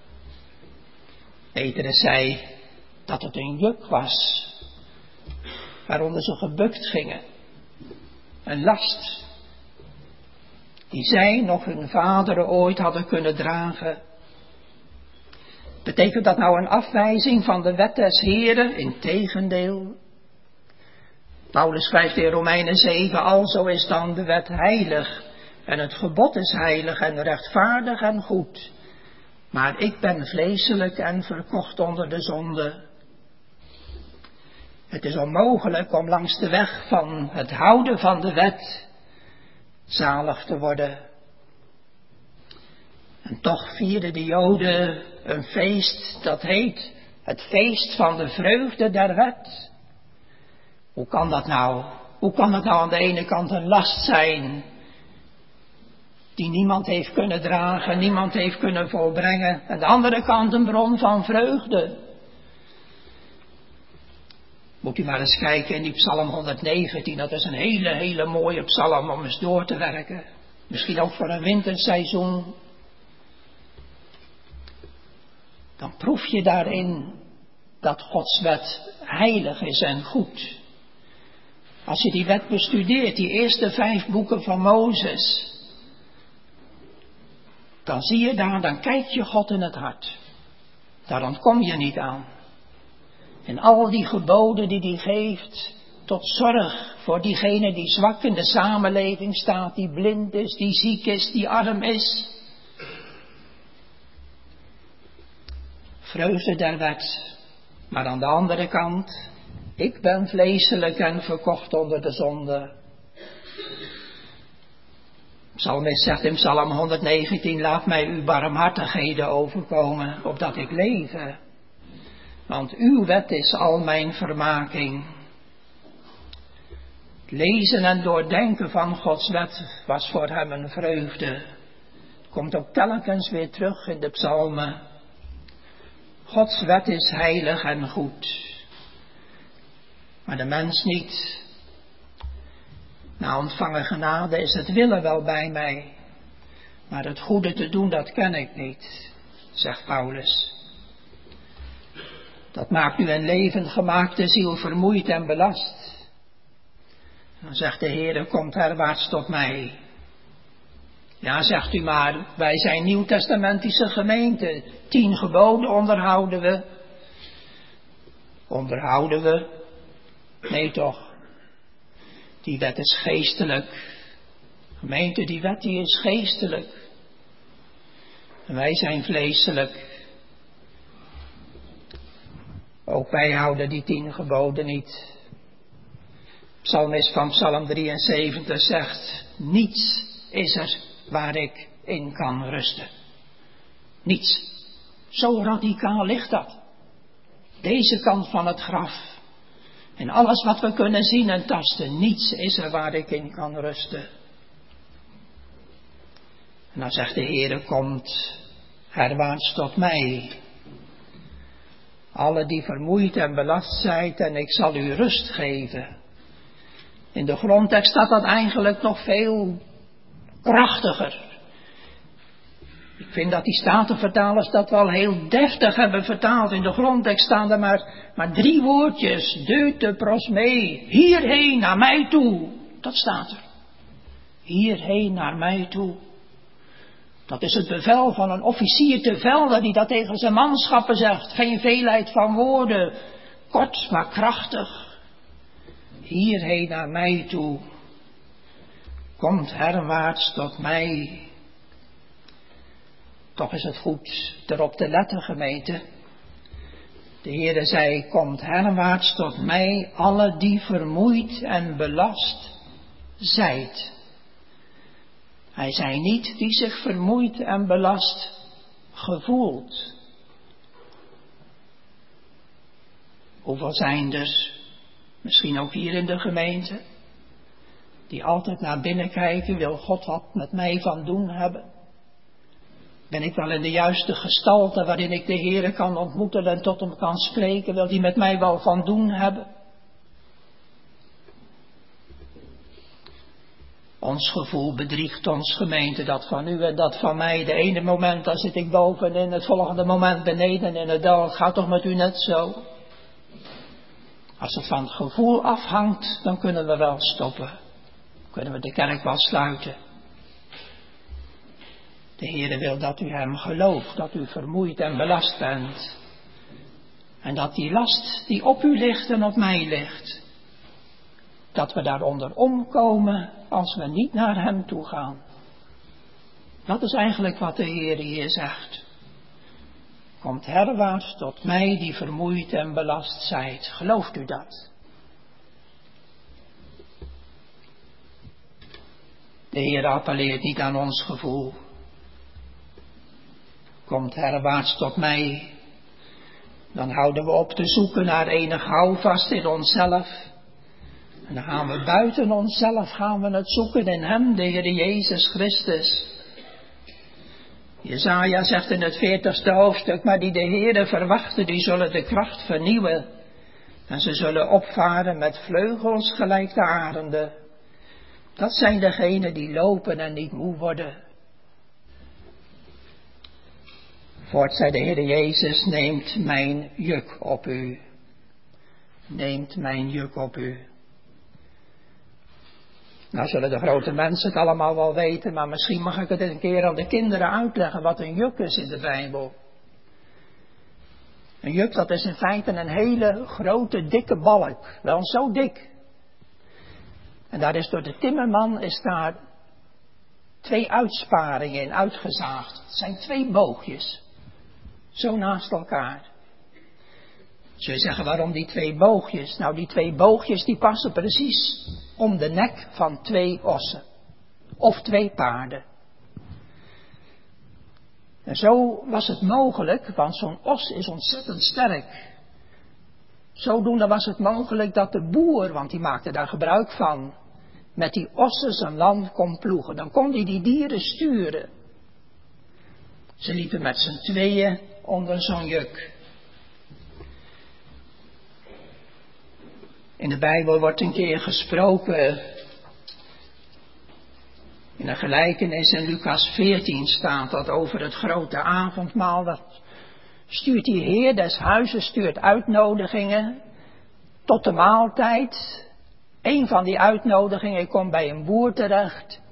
Petrus zei dat het een juk was, waaronder ze gebukt gingen. Een last, die zij nog hun vaderen ooit hadden kunnen dragen. Betekent dat nou een afwijzing van de wet des Heren? Integendeel. Paulus schrijft in Romeinen 7, alzo is dan de wet heilig en het gebod is heilig en rechtvaardig en goed. Maar ik ben vleeselijk en verkocht onder de zonde. Het is onmogelijk om langs de weg van het houden van de wet zalig te worden. En toch vierden de Joden een feest dat heet het feest van de vreugde der wet. Hoe kan dat nou? Hoe kan het nou aan de ene kant een last zijn die niemand heeft kunnen dragen, niemand heeft kunnen volbrengen, en aan de andere kant een bron van vreugde? Moet u maar eens kijken in die Psalm 119, dat is een hele mooie psalm om eens door te werken. Misschien ook voor een winterseizoen. Dan proef je daarin dat Gods wet heilig is en goed. Als je die wet bestudeert, die eerste 5 boeken van Mozes, dan zie je daar, dan kijk je God in het hart. Daar ontkom je niet aan. En al die geboden die hij geeft, tot zorg voor diegene die zwak in de samenleving staat, die blind is, die ziek is, die arm is. Vreugde der wet. Maar aan de andere kant, ik ben vleeselijk en verkocht onder de zonde. Psalmist zegt in Psalm 119, laat mij uw barmhartigheden overkomen, opdat ik leve. Want uw wet is al mijn vermaking. Het lezen en doordenken van Gods wet was voor hem een vreugde. Het komt ook telkens weer terug in de psalmen. Gods wet is heilig en goed. Maar de mens niet. Na ontvangen genade is het willen wel bij mij. Maar het goede te doen, dat ken ik niet, zegt Paulus. Dat maakt nu een levend gemaakte ziel vermoeid en belast. Dan zegt de Heer, komt herwaarts tot mij. Ja, zegt u maar, wij zijn nieuwtestamentische gemeente. 10 geboden onderhouden we. Onderhouden we? Nee toch. Die wet is geestelijk. Gemeente, die wet die is geestelijk. En wij zijn vleeselijk. Ook wij houden die 10 geboden niet. Psalmist van Psalm 73 zegt, niets is er waar ik in kan rusten. Niets. Zo radicaal ligt dat. Deze kant van het graf. En alles wat we kunnen zien en tasten, niets is er waar ik in kan rusten. En dan zegt de Heere, komt herwaarts tot mij. Alle die vermoeid en belast zijt, en ik zal u rust geven. In de grondtekst staat dat eigenlijk nog veel krachtiger. Ik vind dat die Statenvertalers dat wel heel deftig hebben vertaald. In de grondtekst staan er maar 3 woordjes. Deute pros me. Hierheen naar mij toe. Dat staat er. Hierheen naar mij toe. Dat is het bevel van een officier te velde die dat tegen zijn manschappen zegt. Geen veelheid van woorden. Kort maar krachtig. Hierheen naar mij toe. Komt herwaarts tot mij. Toch is het goed erop te letten, gemeente. De Heere zei, komt herwaarts tot mij, alle die vermoeid en belast zijt. Hij zei niet die zich vermoeid en belast gevoelt. Hoeveel zijn er, misschien ook hier in de gemeente, die altijd naar binnen kijken, wil God wat met mij van doen hebben? Ben ik wel in de juiste gestalte waarin ik de Heere kan ontmoeten en tot hem kan spreken? Wil die met mij wel van doen hebben? Ons gevoel bedriegt ons, gemeente, dat van u en dat van mij. De ene moment dan zit ik boven en het volgende moment beneden in het dal. Het gaat toch met u net zo? Als het van het gevoel afhangt, dan kunnen we wel stoppen. Kunnen we de kerk wel sluiten. De Heere wil dat u hem gelooft, dat u vermoeid en belast bent. En dat die last die op u ligt en op mij ligt, dat we daaronder omkomen als we niet naar hem toe gaan. Dat is eigenlijk wat de Heere hier zegt. Komt herwaarts tot mij die vermoeid en belast zijt. Gelooft u dat? De Heere appelleert niet aan ons gevoel. Komt herwaarts tot mij, dan houden we op te zoeken naar enig houvast in onszelf. En dan gaan we buiten onszelf, gaan we het zoeken in hem, de Heer Jezus Christus. Jesaja zegt in het 40ste hoofdstuk, maar die de Heere verwachten, die zullen de kracht vernieuwen. En ze zullen opvaren met vleugels gelijk de arenden. Dat zijn degenen die lopen en niet moe worden. Voort zei de Heer Jezus, neemt mijn juk op u. Neemt mijn juk op u. Nou zullen de grote mensen het allemaal wel weten, maar misschien mag ik het een keer aan de kinderen uitleggen wat een juk is in de Bijbel. Een juk, dat is in feite een hele grote dikke balk, wel zo dik. En daar is door de timmerman is daar 2 uitsparingen in uitgezaagd. Het zijn 2 boogjes. Zo naast elkaar. Zul je zeggen, waarom die 2 boogjes? Nou, die 2 boogjes die passen precies om de nek van 2 ossen. Of 2 paarden. En zo was het mogelijk, want zo'n os is ontzettend sterk. Zodoende was het mogelijk dat de boer, want die maakte daar gebruik van, met die ossen zijn land kon ploegen. Dan kon hij die dieren sturen. Ze liepen met z'n tweeën onder zo'n juk. In de Bijbel wordt een keer gesproken, in een gelijkenis in Lucas 14 staat dat over het grote avondmaal. Dat stuurt die Heer des huizes, stuurt uitnodigingen tot de maaltijd. Een van die uitnodigingen komt bij een boer terecht.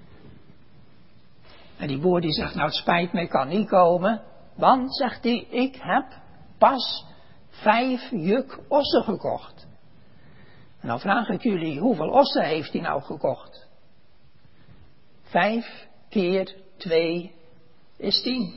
En die boer die zegt, nou het spijt me, ik kan niet komen. Want, zegt hij, ik heb pas 5 juk ossen gekocht. En dan vraag ik jullie, hoeveel ossen heeft hij nou gekocht? 5 keer 2 is 10.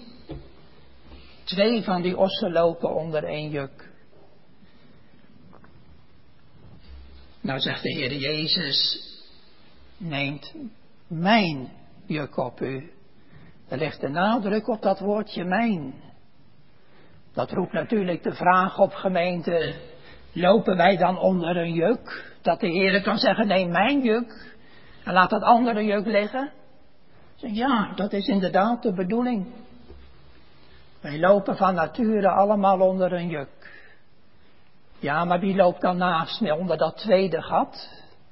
2 van die ossen lopen onder 1 juk. Nou zegt de Heer Jezus, neemt mijn juk op u. Er ligt de nadruk op dat woordje mijn. Dat roept natuurlijk de vraag op, gemeente, lopen wij dan onder een juk? Dat de Heer kan zeggen, neem mijn juk en laat dat andere juk liggen. Ja, dat is inderdaad de bedoeling. Wij lopen van nature allemaal onder een juk. Ja, maar wie loopt dan naast me onder dat tweede gat?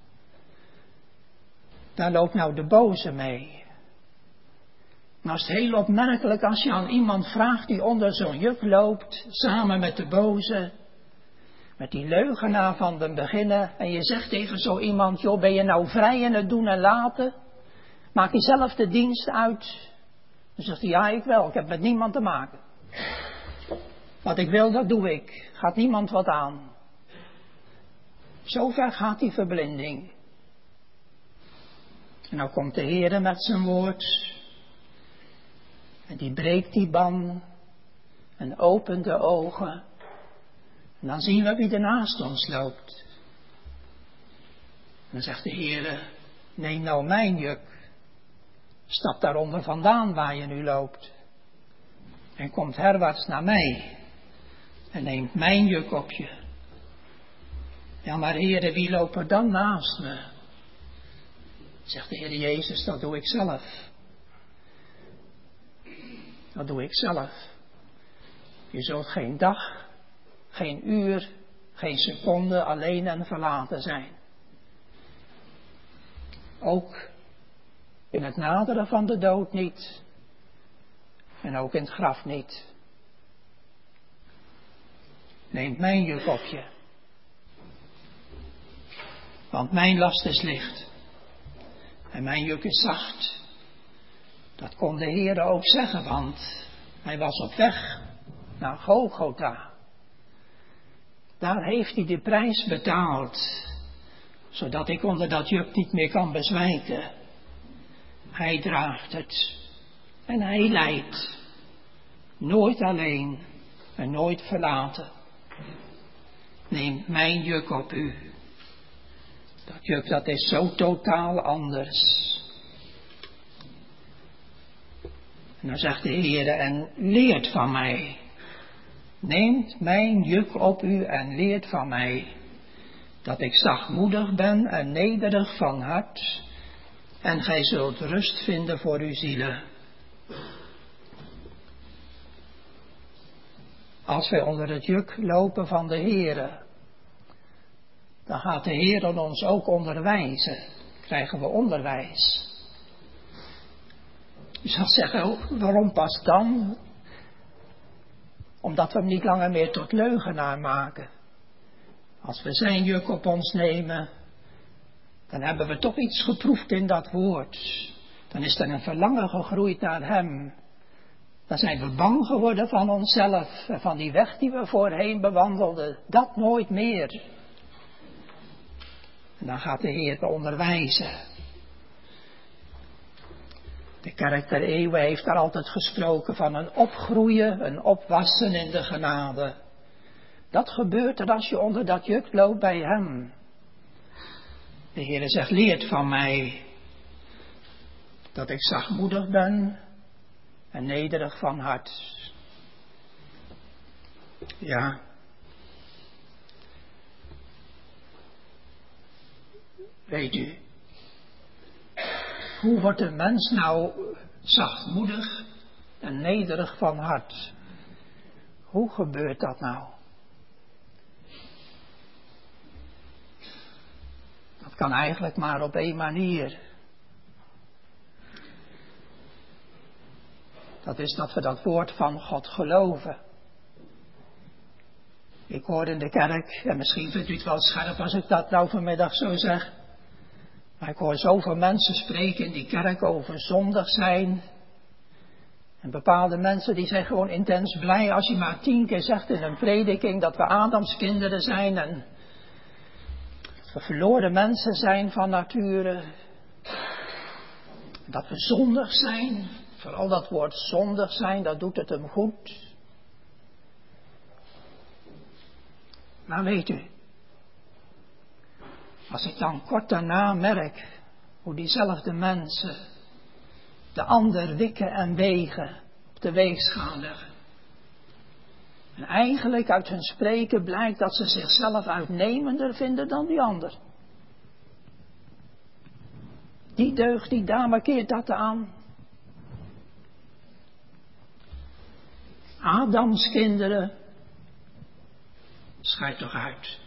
Daar loopt nou de boze mee. Nou is het heel opmerkelijk als je aan iemand vraagt die onder zo'n juk loopt, samen met de boze, met die leugenaar van den beginnen, en je zegt tegen zo iemand, joh, ben je nou vrij in het doen en laten? Maak je zelf de dienst uit? Dan zegt hij, ja, ik wel, ik heb met niemand te maken. Wat ik wil, dat doe ik. Gaat niemand wat aan. Zover gaat die verblinding. En nou komt de Heer met zijn woord. En die breekt die ban. En opent de ogen. En dan zien we wie er naast ons loopt. En dan zegt de Heer, neem nou mijn juk. Stap daaronder vandaan waar je nu loopt. En komt herwaarts naar mij. En neemt mijn juk op je. Ja, maar Heere, wie loopt er dan naast me? Zegt de Heer Jezus, dat doe ik zelf. Dat doe ik zelf. Je zult geen dag, geen uur, geen seconde alleen en verlaten zijn. Ook in het naderen van de dood niet. En ook in het graf niet. Neemt mijn juk op je. Want mijn last is licht. En mijn juk is zacht. Dat kon de Heer ook zeggen, want hij was op weg naar Golgotha. Daar heeft hij de prijs betaald. Zodat ik onder dat juk niet meer kan bezwijken. Hij draagt het. En hij leidt. Nooit alleen en nooit verlaten. Neem mijn juk op u. Dat juk, dat is zo totaal anders. En dan zegt de Heer, en leert van mij. Neemt mijn juk op u en leert van mij. Dat ik zachtmoedig ben en nederig van hart. En gij zult rust vinden voor uw zielen. Als wij onder het juk lopen van de Heere, dan gaat de Heer ons ook onderwijzen. Krijgen we onderwijs. Je zal zeggen, oh, waarom pas dan? Omdat we hem niet langer meer tot leugenaar maken. Als we zijn juk op ons nemen, dan hebben we toch iets geproefd in dat woord. Dan is er een verlangen gegroeid naar hem. Dan zijn we bang geworden van onszelf en van die weg die we voorheen bewandelden. Dat nooit meer. En dan gaat de Heer onderwijzen. De kerk der eeuwen heeft daar altijd gesproken van een opgroeien, een opwassen in de genade. Dat gebeurt er als je onder dat juk loopt bij hem. De Heer zegt, leert van mij dat ik zachtmoedig ben en nederig van hart. Ja. Weet u, hoe wordt een mens nou zachtmoedig en nederig van hart? Hoe gebeurt dat nou? Dat kan eigenlijk maar op één manier. Dat is dat we dat woord van God geloven. Ik hoor in de kerk, en misschien vindt u het wel scherp als ik dat nou vanmiddag zo zeg. Maar ik hoor zoveel mensen spreken in die kerk over zondig zijn. En bepaalde mensen die zijn gewoon intens blij als je maar 10 keer zegt in een prediking dat we Adams kinderen zijn. En dat we verloren mensen zijn van nature. Dat we zondig zijn. Vooral dat woord zondig zijn, dat doet het hem goed. Maar weet u, Als ik dan kort daarna merk hoe diezelfde mensen de ander wikken en wegen op de weegschaal leggen. En eigenlijk uit hun spreken blijkt dat ze zichzelf uitnemender vinden dan die ander. Die deugd, die dame keert dat aan. Adams kinderen, schijt toch uit.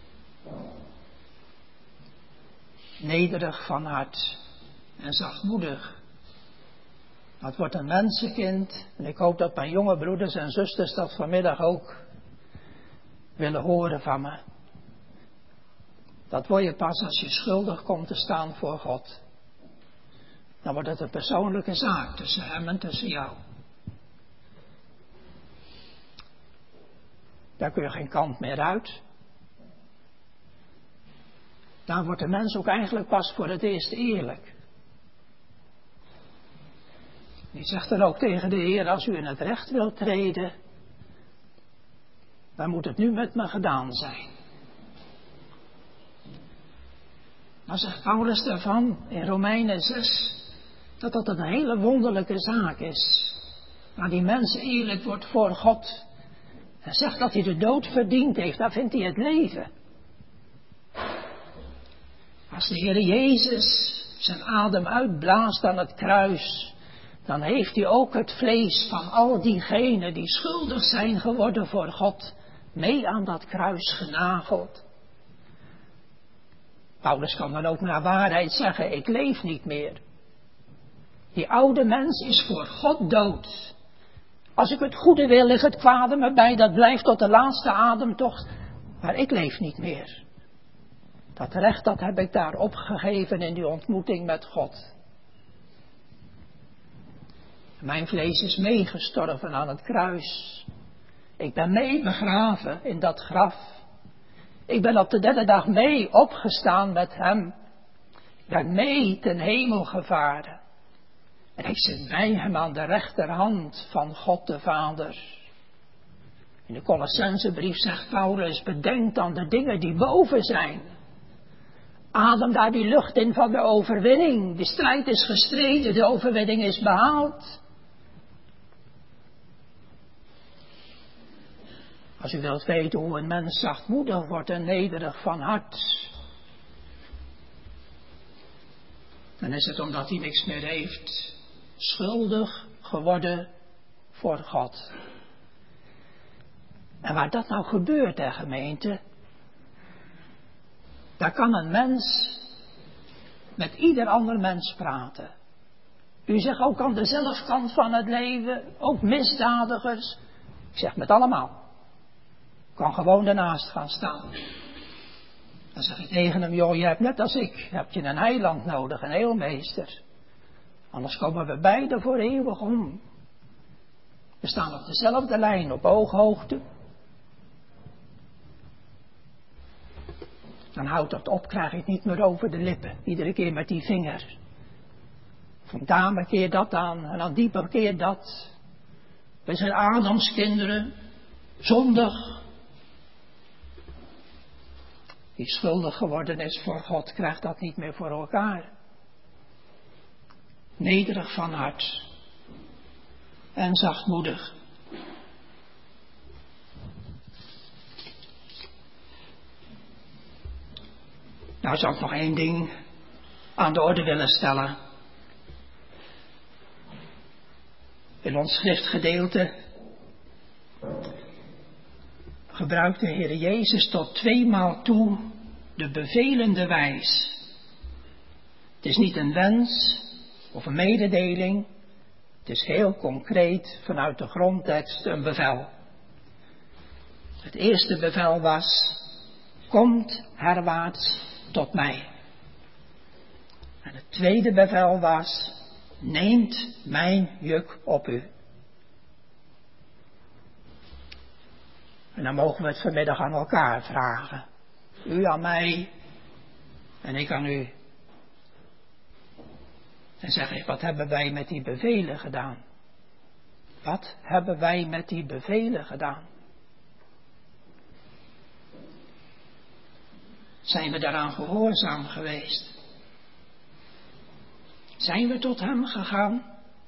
Nederig van hart en zachtmoedig. Dat wordt een mensenkind. En ik hoop dat mijn jonge broeders en zusters dat vanmiddag ook willen horen van me. Dat word je pas als je schuldig komt te staan voor God. Dan wordt het een persoonlijke zaak tussen hem en tussen jou. Daar kun je geen kant meer uit. Daar wordt de mens ook eigenlijk pas voor het eerst eerlijk. Die zegt dan ook tegen de Heer, als u in het recht wilt treden, dan moet het nu met me gedaan zijn. Dan zegt Paulus daarvan in Romeinen 6, dat dat een hele wonderlijke zaak is. Waar die mens eerlijk wordt voor God. En zegt dat hij de dood verdiend heeft, daar vindt hij het leven. Als de Heer Jezus zijn adem uitblaast aan het kruis, dan heeft hij ook het vlees van al diegenen die schuldig zijn geworden voor God, mee aan dat kruis genageld. Paulus kan dan ook naar waarheid zeggen, ik leef niet meer. Die oude mens is voor God dood. Als ik het goede wil, ligt het kwade me bij, dat blijft tot de laatste ademtocht. Maar ik leef niet meer. Dat recht, dat heb ik daar opgegeven in die ontmoeting met God. Mijn vlees is meegestorven aan het kruis. Ik ben mee begraven in dat graf. Ik ben op de derde dag mee opgestaan met hem. Ik ben mee ten hemel gevaren. En ik zit bij hem aan de rechterhand van God de Vader. In de Colossensebrief zegt Paulus, bedenk dan de dingen die boven zijn. Adem daar die lucht in van de overwinning. De strijd is gestreden, de overwinning is behaald. Als u wilt weten hoe een mens zachtmoedig wordt en nederig van hart, dan is het omdat hij niks meer heeft. Schuldig geworden voor God. En waar dat nou gebeurt, hè, gemeente, daar kan een mens met ieder ander mens praten. U zegt ook aan de zelfkant van het leven, ook misdadigers. Ik zeg met allemaal. Ik kan gewoon ernaast gaan staan. Dan zeg ik tegen hem, joh, je hebt net als ik, heb je een heiland nodig, een heelmeester. Anders komen we beiden voor eeuwig om. We staan op dezelfde lijn, op ooghoogte. Dan houdt dat op, krijg ik het niet meer over de lippen. Iedere keer met die vinger. Van daar bekeer dat aan en dan die bekeer dat. We zijn Adams kinderen, zondig. Die schuldig geworden is voor God, krijgt dat niet meer voor elkaar. Nederig van hart en zachtmoedig. Nou zou ik nog één ding aan de orde willen stellen. In ons schriftgedeelte gebruikt de Heer Jezus tot 2 maal toe de bevelende wijs. Het is niet een wens of een mededeling. Het is heel concreet vanuit de grondtekst een bevel. Het eerste bevel was, komt herwaarts tot mij. En het tweede bevel was, neemt mijn juk op u. En dan mogen we het vanmiddag aan elkaar vragen. U aan mij en ik aan u. En zeg ik, wat hebben wij met die bevelen gedaan? Wat hebben wij met die bevelen gedaan? Zijn we daaraan gehoorzaam geweest? Zijn we tot hem gegaan?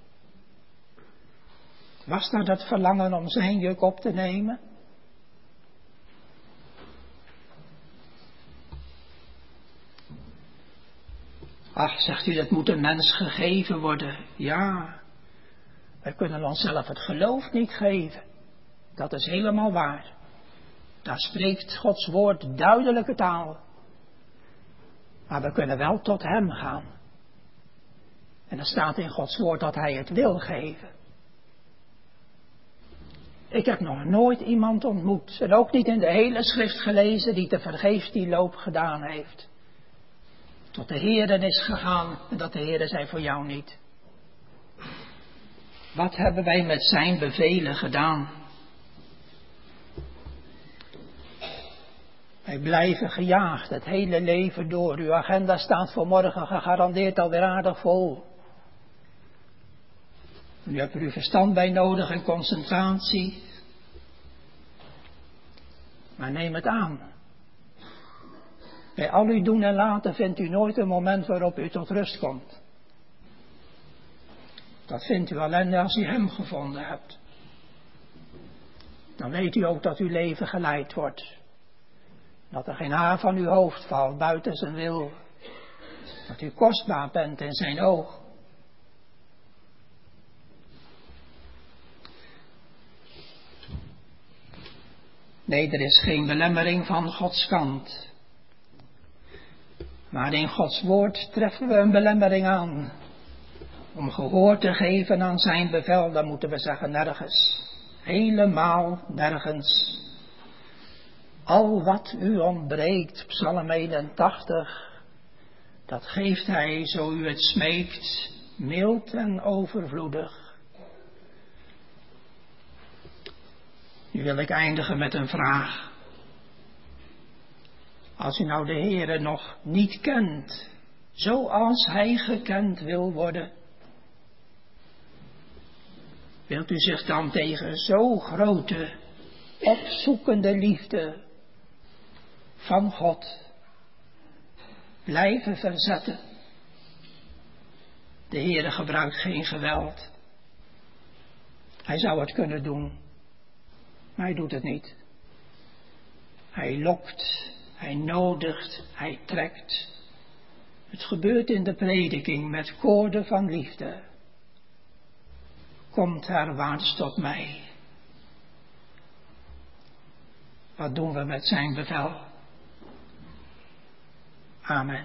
Was daar dat verlangen om zijn juk op te nemen? Ach, zegt u, dat moet een mens gegeven worden. Ja, wij kunnen onszelf het geloof niet geven. Dat is helemaal waar. Daar spreekt Gods woord duidelijke taal. Maar we kunnen wel tot hem gaan. En er staat in Gods woord dat hij het wil geven. Ik heb nog nooit iemand ontmoet, en ook niet in de hele schrift gelezen, die tevergeefs die loop gedaan heeft. Tot de Heere is gegaan en dat de Heere zei voor jou niet. Wat hebben wij met zijn bevelen gedaan? Wij blijven gejaagd het hele leven door. Uw agenda staat voor morgen gegarandeerd alweer aardig vol. U hebt er uw verstand bij nodig en concentratie. Maar neem het aan. Bij al uw doen en laten vindt u nooit een moment waarop u tot rust komt. Dat vindt u alleen als u hem gevonden hebt. Dan weet u ook dat uw leven geleid wordt. Dat er geen haar van uw hoofd valt buiten zijn wil. Dat u kostbaar bent in zijn oog. Nee, er is geen belemmering van Gods kant. Maar in Gods woord treffen we een belemmering aan. Om gehoor te geven aan zijn bevel, dan moeten we zeggen nergens. Helemaal nergens. Al wat u ontbreekt, Psalm 81, dat geeft hij, zo u het smeekt, mild en overvloedig. Nu wil ik eindigen met een vraag. Als u nou de Heere nog niet kent, zoals hij gekend wil worden, wilt u zich dan tegen zo grote, opzoekende liefde van God blijven verzetten? De Heere gebruikt geen geweld. Hij zou het kunnen doen, maar hij doet het niet. Hij lokt, hij nodigt, hij trekt. Het gebeurt in de prediking met koorden van liefde. Komt herwaarts tot mij. Wat doen we met zijn bevel? Amen.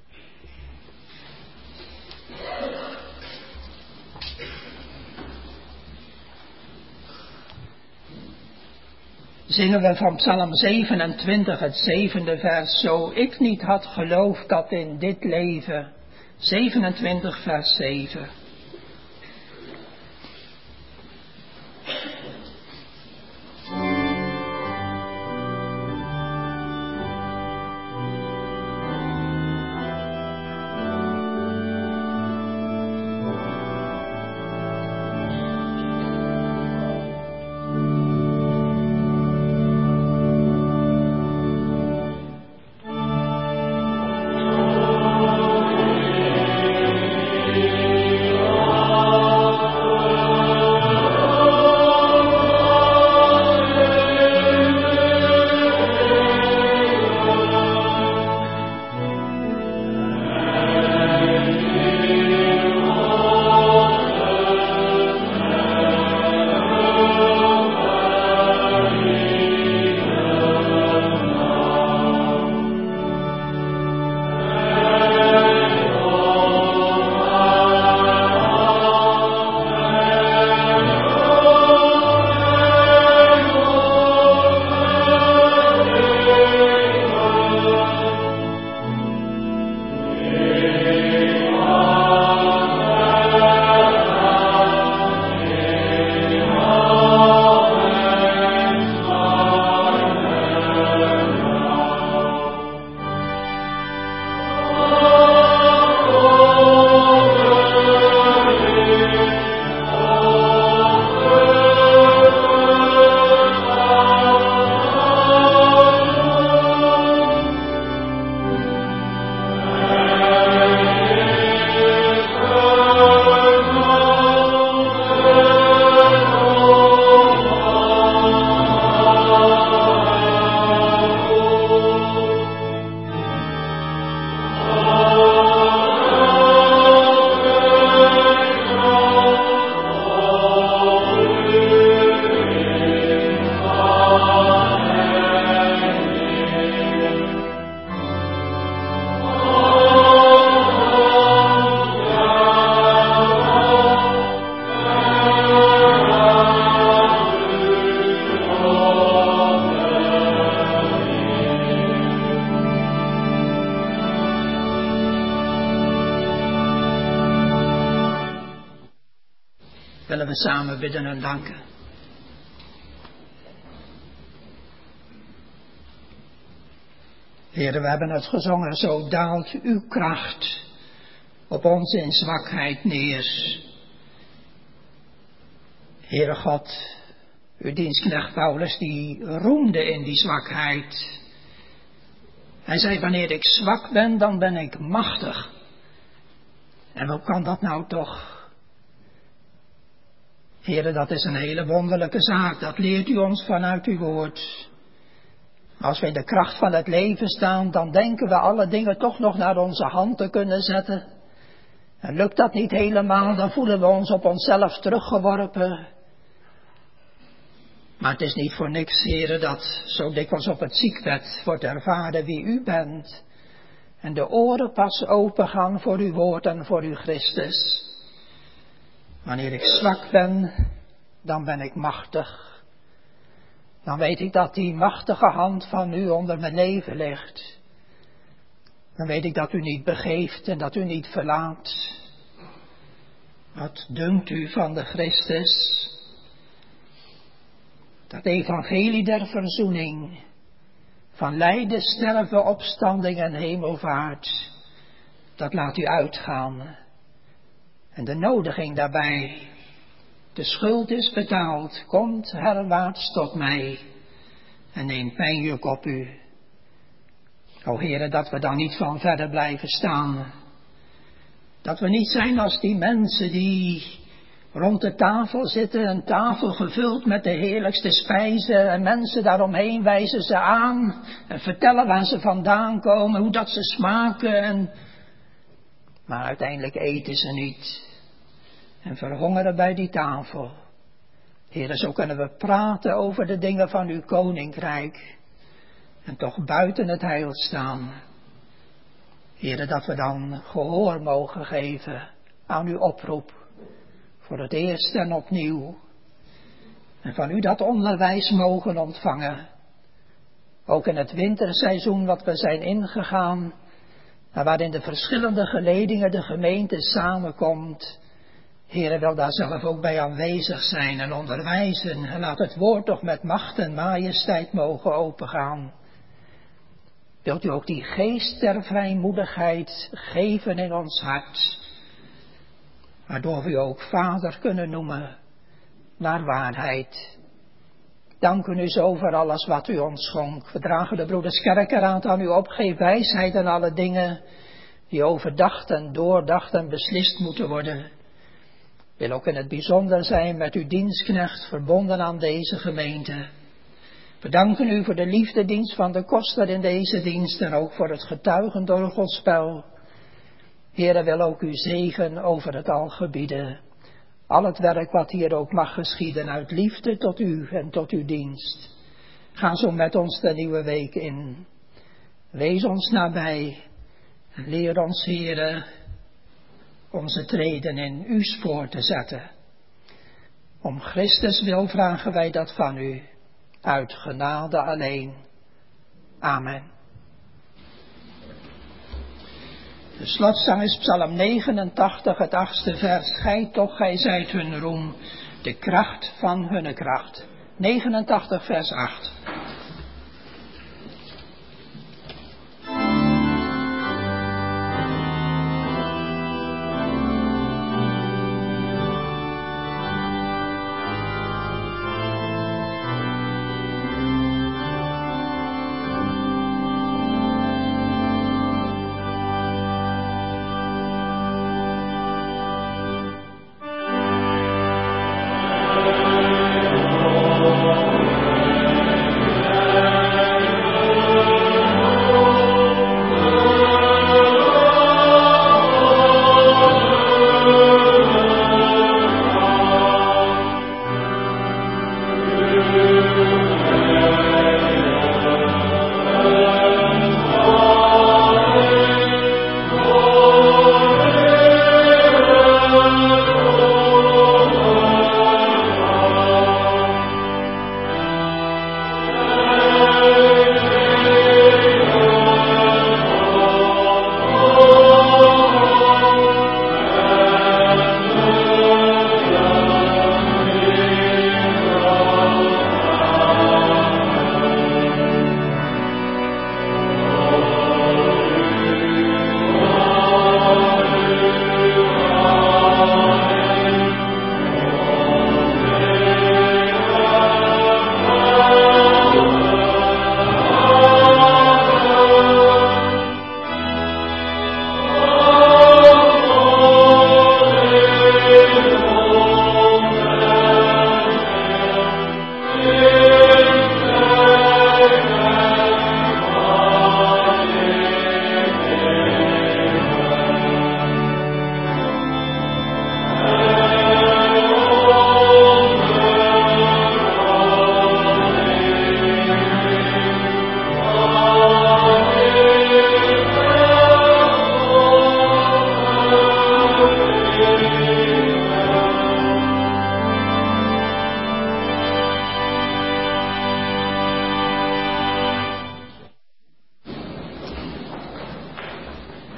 Zingen we van Psalm 27, het 7e vers. Zo ik niet had geloofd dat in dit leven. 27 vers 7. willen we samen bidden en danken. Heere, we hebben het gezongen, zo daalt uw kracht op ons in zwakheid neer. Heere God, uw dienstknecht Paulus, die roemde in die zwakheid. Hij zei, wanneer ik zwak ben, dan ben ik machtig. En hoe kan dat nou toch? Heere, dat is een hele wonderlijke zaak. Dat leert u ons vanuit uw woord. Als we in de kracht van het leven staan, dan denken we alle dingen toch nog naar onze hand te kunnen zetten. En lukt dat niet helemaal, dan voelen we ons op onszelf teruggeworpen. Maar het is niet voor niks, Heere, dat zo dikwijls op het ziekbed wordt ervaren wie u bent. En de oren pas open gaan voor uw woord en voor uw Christus. Wanneer ik zwak ben, dan ben ik machtig. Dan weet ik dat die machtige hand van u onder mijn leven ligt. Dan weet ik dat u niet begeeft en dat u niet verlaat. Wat dunkt u van de Christus? Dat evangelie der verzoening, van lijden, sterven, opstanding en hemelvaart, dat laat u uitgaan. En de nodiging daarbij, de schuld is betaald, komt herwaarts tot mij en neemt mijn juk op u. O Heere, dat we dan niet van verder blijven staan. Dat we niet zijn als die mensen die rond de tafel zitten, een tafel gevuld met de heerlijkste spijzen en mensen daaromheen wijzen ze aan en vertellen waar ze vandaan komen, hoe dat ze smaken. Maar uiteindelijk eten ze niet en verhongeren bij die tafel. Heere, zo kunnen we praten over de dingen van uw koninkrijk en toch buiten het heil staan. Heere, dat we dan gehoor mogen geven aan uw oproep. Voor het eerst en opnieuw. En van u dat onderwijs mogen ontvangen. Ook in het winterseizoen wat we zijn ingegaan. En waarin de verschillende geledingen de gemeente samenkomt. Heere, wil daar zelf ook bij aanwezig zijn en onderwijzen. En laat het woord toch met macht en majesteit mogen opengaan. Wilt u ook die geest der vrijmoedigheid geven in ons hart. Waardoor we u ook Vader kunnen noemen naar waarheid. Danken u zo voor alles wat u ons schonk. We dragen de broeders Kerkeraad aan u op. Geef wijsheid en alle dingen die overdacht en doordacht en beslist moeten worden. Wil ook in het bijzonder zijn met uw dienstknecht verbonden aan deze gemeente. We danken u voor de liefdedienst van de koster in deze dienst en ook voor het getuigen door Godsspel. Heere, wil ook uw zegen over het al gebieden. Al het werk wat hier ook mag geschieden uit liefde tot u en tot uw dienst. Ga zo met ons de nieuwe week in. Wees ons nabij en leer ons, Heere, onze treden in uw spoor te zetten. Om Christus wil vragen wij dat van u, uit genade alleen. Amen. De slotzang is Psalm 89, het 8e vers. Gij toch, gij zijt hun roem, de kracht van hunne kracht. 89 vers 8.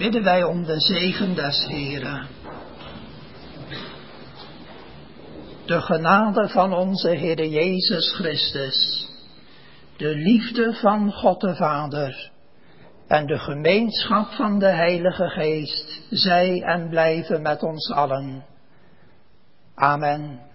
bidden wij om de zegen des Heren. De genade van onze Heere Jezus Christus, de liefde van God de Vader en de gemeenschap van de Heilige Geest, zij en blijven met ons allen. Amen.